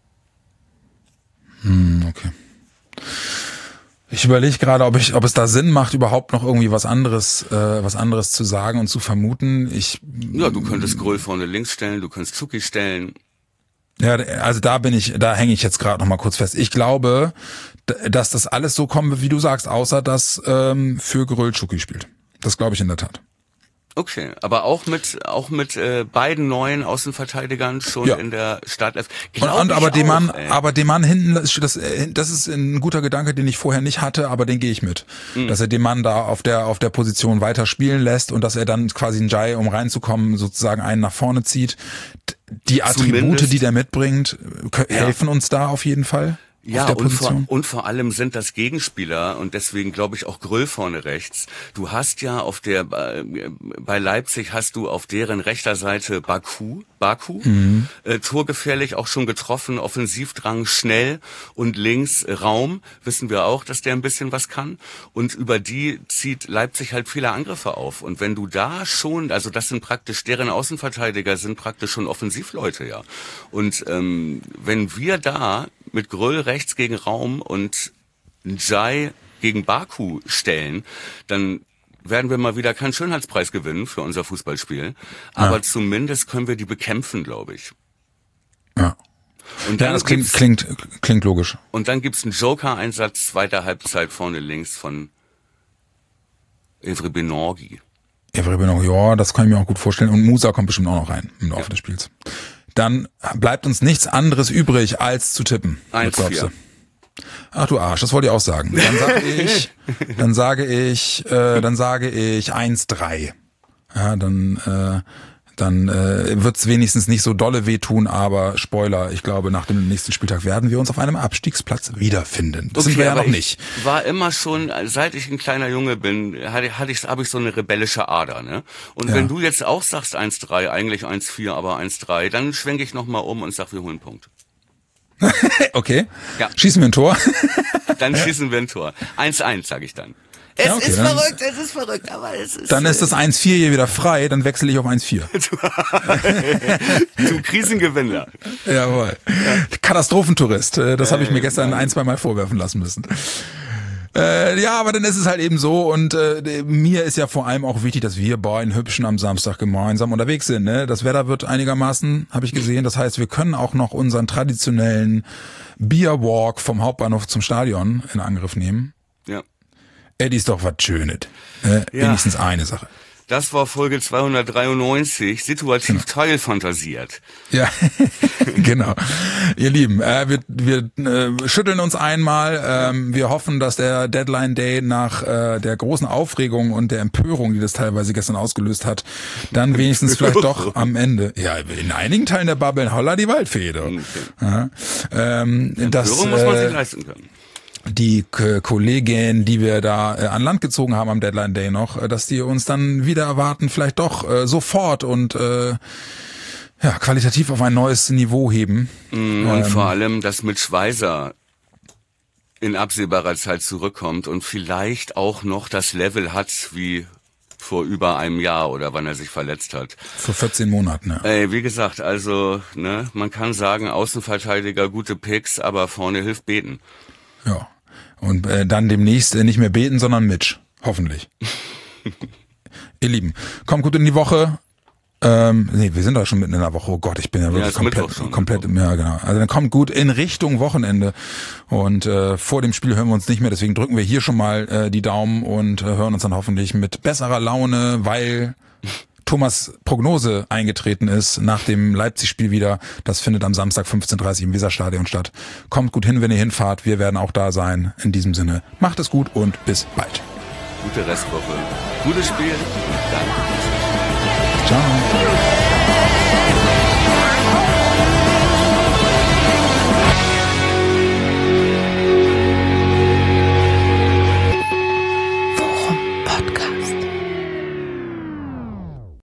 Hm, okay. Ich überlege gerade, ob ich, ob es da Sinn macht, überhaupt noch irgendwie was anderes, äh, was anderes zu sagen und zu vermuten. Ich, Ja, du könntest Grüll vorne links stellen, du könntest Chucky stellen. ja, also da bin ich, da hänge ich jetzt gerade noch mal kurz fest. Ich glaube, d- dass das alles so kommen wird, wie du sagst, außer dass ähm, für Geröll Chucky spielt. Das glaube ich in der Tat. Okay, aber auch mit auch mit äh, beiden neuen Außenverteidigern schon Ja. in der Startelf. Und, und aber den den Mann, aber den Mann hinten, das, das das ist ein guter Gedanke, den ich vorher nicht hatte, aber den gehe ich mit, mhm. dass er den Mann da auf der auf der Position weiter spielen lässt und dass er dann quasi einen Jai, um reinzukommen, sozusagen einen nach vorne zieht. Die Attribute, Zumindest, die der mitbringt, helfen ja. uns da auf jeden Fall. Ja, und vor, und vor allem sind das Gegenspieler und deswegen glaube ich auch Gröll vorne rechts. Du hast ja auf der, bei Leipzig hast du auf deren rechter Seite Baku, Baku, mhm. äh, torgefährlich auch schon getroffen, Offensivdrang schnell und links Raum, wissen wir auch, dass der ein bisschen was kann und über die zieht Leipzig halt viele Angriffe auf und wenn du da schon, also das sind praktisch, deren Außenverteidiger sind praktisch schon Offensivleute, ja. Und ähm, wenn wir da mit Gröll rechts gegen Raum und Njai gegen Baku stellen, dann werden wir mal wieder keinen Schönheitspreis gewinnen für unser Fußballspiel. Aber ja. zumindest können wir die bekämpfen, glaube ich. Ja. Und dann ja, das klingt, klingt, klingt logisch. Und dann gibt's einen Joker-Einsatz, zweiter Halbzeit vorne links von Evry Benorgi. Evry Benorgi, ja, das kann ich mir auch gut vorstellen. Und Musa kommt bestimmt auch noch rein im Laufe ja. des Spiels. Dann bleibt uns nichts anderes übrig, als zu tippen. eins vier. Ach du Arsch, das wollte ich auch sagen. Dann sage ich, dann sage ich, äh, dann sage ich eins drei. Ja, dann, äh, dann äh, wird's wenigstens nicht so dolle wehtun, aber Spoiler, ich glaube, nach dem nächsten Spieltag werden wir uns auf einem Abstiegsplatz wiederfinden. Das okay, sind wir ja noch nicht. Ich war immer schon, seit ich ein kleiner Junge bin, hatte, hatte ich, habe ich so eine rebellische Ader, ne? Und ja. wenn du jetzt auch sagst eins drei, eigentlich eins vier, aber eins drei, dann schwenke ich nochmal um und sag, wir holen einen Punkt. Okay. Ja. Schießen wir ein Tor? Dann schießen wir ein Tor. eins eins, sag ich dann. Es ja, okay, ist dann, verrückt, es ist verrückt, aber es ist... Dann ist das eins vier hier wieder frei, dann wechsle ich auf eins vier. Du Krisengewinner. Jawohl. Ja. Katastrophentourist, das habe ich mir gestern ein, zwei Mal vorwerfen lassen müssen. Äh, ja, aber dann ist es halt eben so und äh, mir ist ja vor allem auch wichtig, dass wir beiden Hübschen am Samstag gemeinsam unterwegs sind. Ne? Das Wetter wird einigermaßen, habe ich gesehen. Das heißt, wir können auch noch unseren traditionellen Bierwalk vom Hauptbahnhof zum Stadion in Angriff nehmen. Ja. Eddie ist doch was Schönes. Äh, ja. Wenigstens eine Sache. Das war Folge zweihundertdreiundneunzig, situativ genau. teilfantasiert. Ja, genau. Ihr Lieben, äh, wir, wir äh, schütteln uns einmal. Ähm, wir hoffen, dass der Deadline Day nach äh, der großen Aufregung und der Empörung, die das teilweise gestern ausgelöst hat, dann wenigstens vielleicht doch am Ende, ja, in einigen Teilen der Bubble, holla die Waldfee. Okay. Ja, ähm, das, Empörung muss man sich leisten können. Die K- Kollegin, die wir da äh, an Land gezogen haben am Deadline Day noch, äh, dass die uns dann wieder erwarten, vielleicht doch äh, sofort und äh, ja qualitativ auf ein neues Niveau heben. Mm, und ähm, vor allem, dass Mitch Weiser in absehbarer Zeit zurückkommt und vielleicht auch noch das Level hat wie vor über einem Jahr oder wann er sich verletzt hat. Vor vierzehn Monaten, ja. Ey, wie gesagt, also ne, man kann sagen, Außenverteidiger, gute Picks, aber vorne hilft beten. Ja. Und äh, dann demnächst äh, nicht mehr beten, sondern Mitch. Hoffentlich. Ihr Lieben, kommt gut in die Woche. Ähm, nee, wir sind doch schon mitten in der Woche. Oh Gott, ich bin ja wirklich ja, komplett, schon, komplett, ja genau. Also dann kommt gut in Richtung Wochenende. Und äh, vor dem Spiel hören wir uns nicht mehr. Deswegen drücken wir hier schon mal äh, die Daumen und äh, hören uns dann hoffentlich mit besserer Laune, weil Thomas' Prognose eingetreten ist nach dem Leipzig-Spiel wieder. Das findet am Samstag fünfzehn Uhr dreißig im Weserstadion statt. Kommt gut hin, wenn ihr hinfahrt. Wir werden auch da sein. In diesem Sinne, macht es gut und bis bald. Gute Restwoche. Gutes Spiel und dann. Ciao.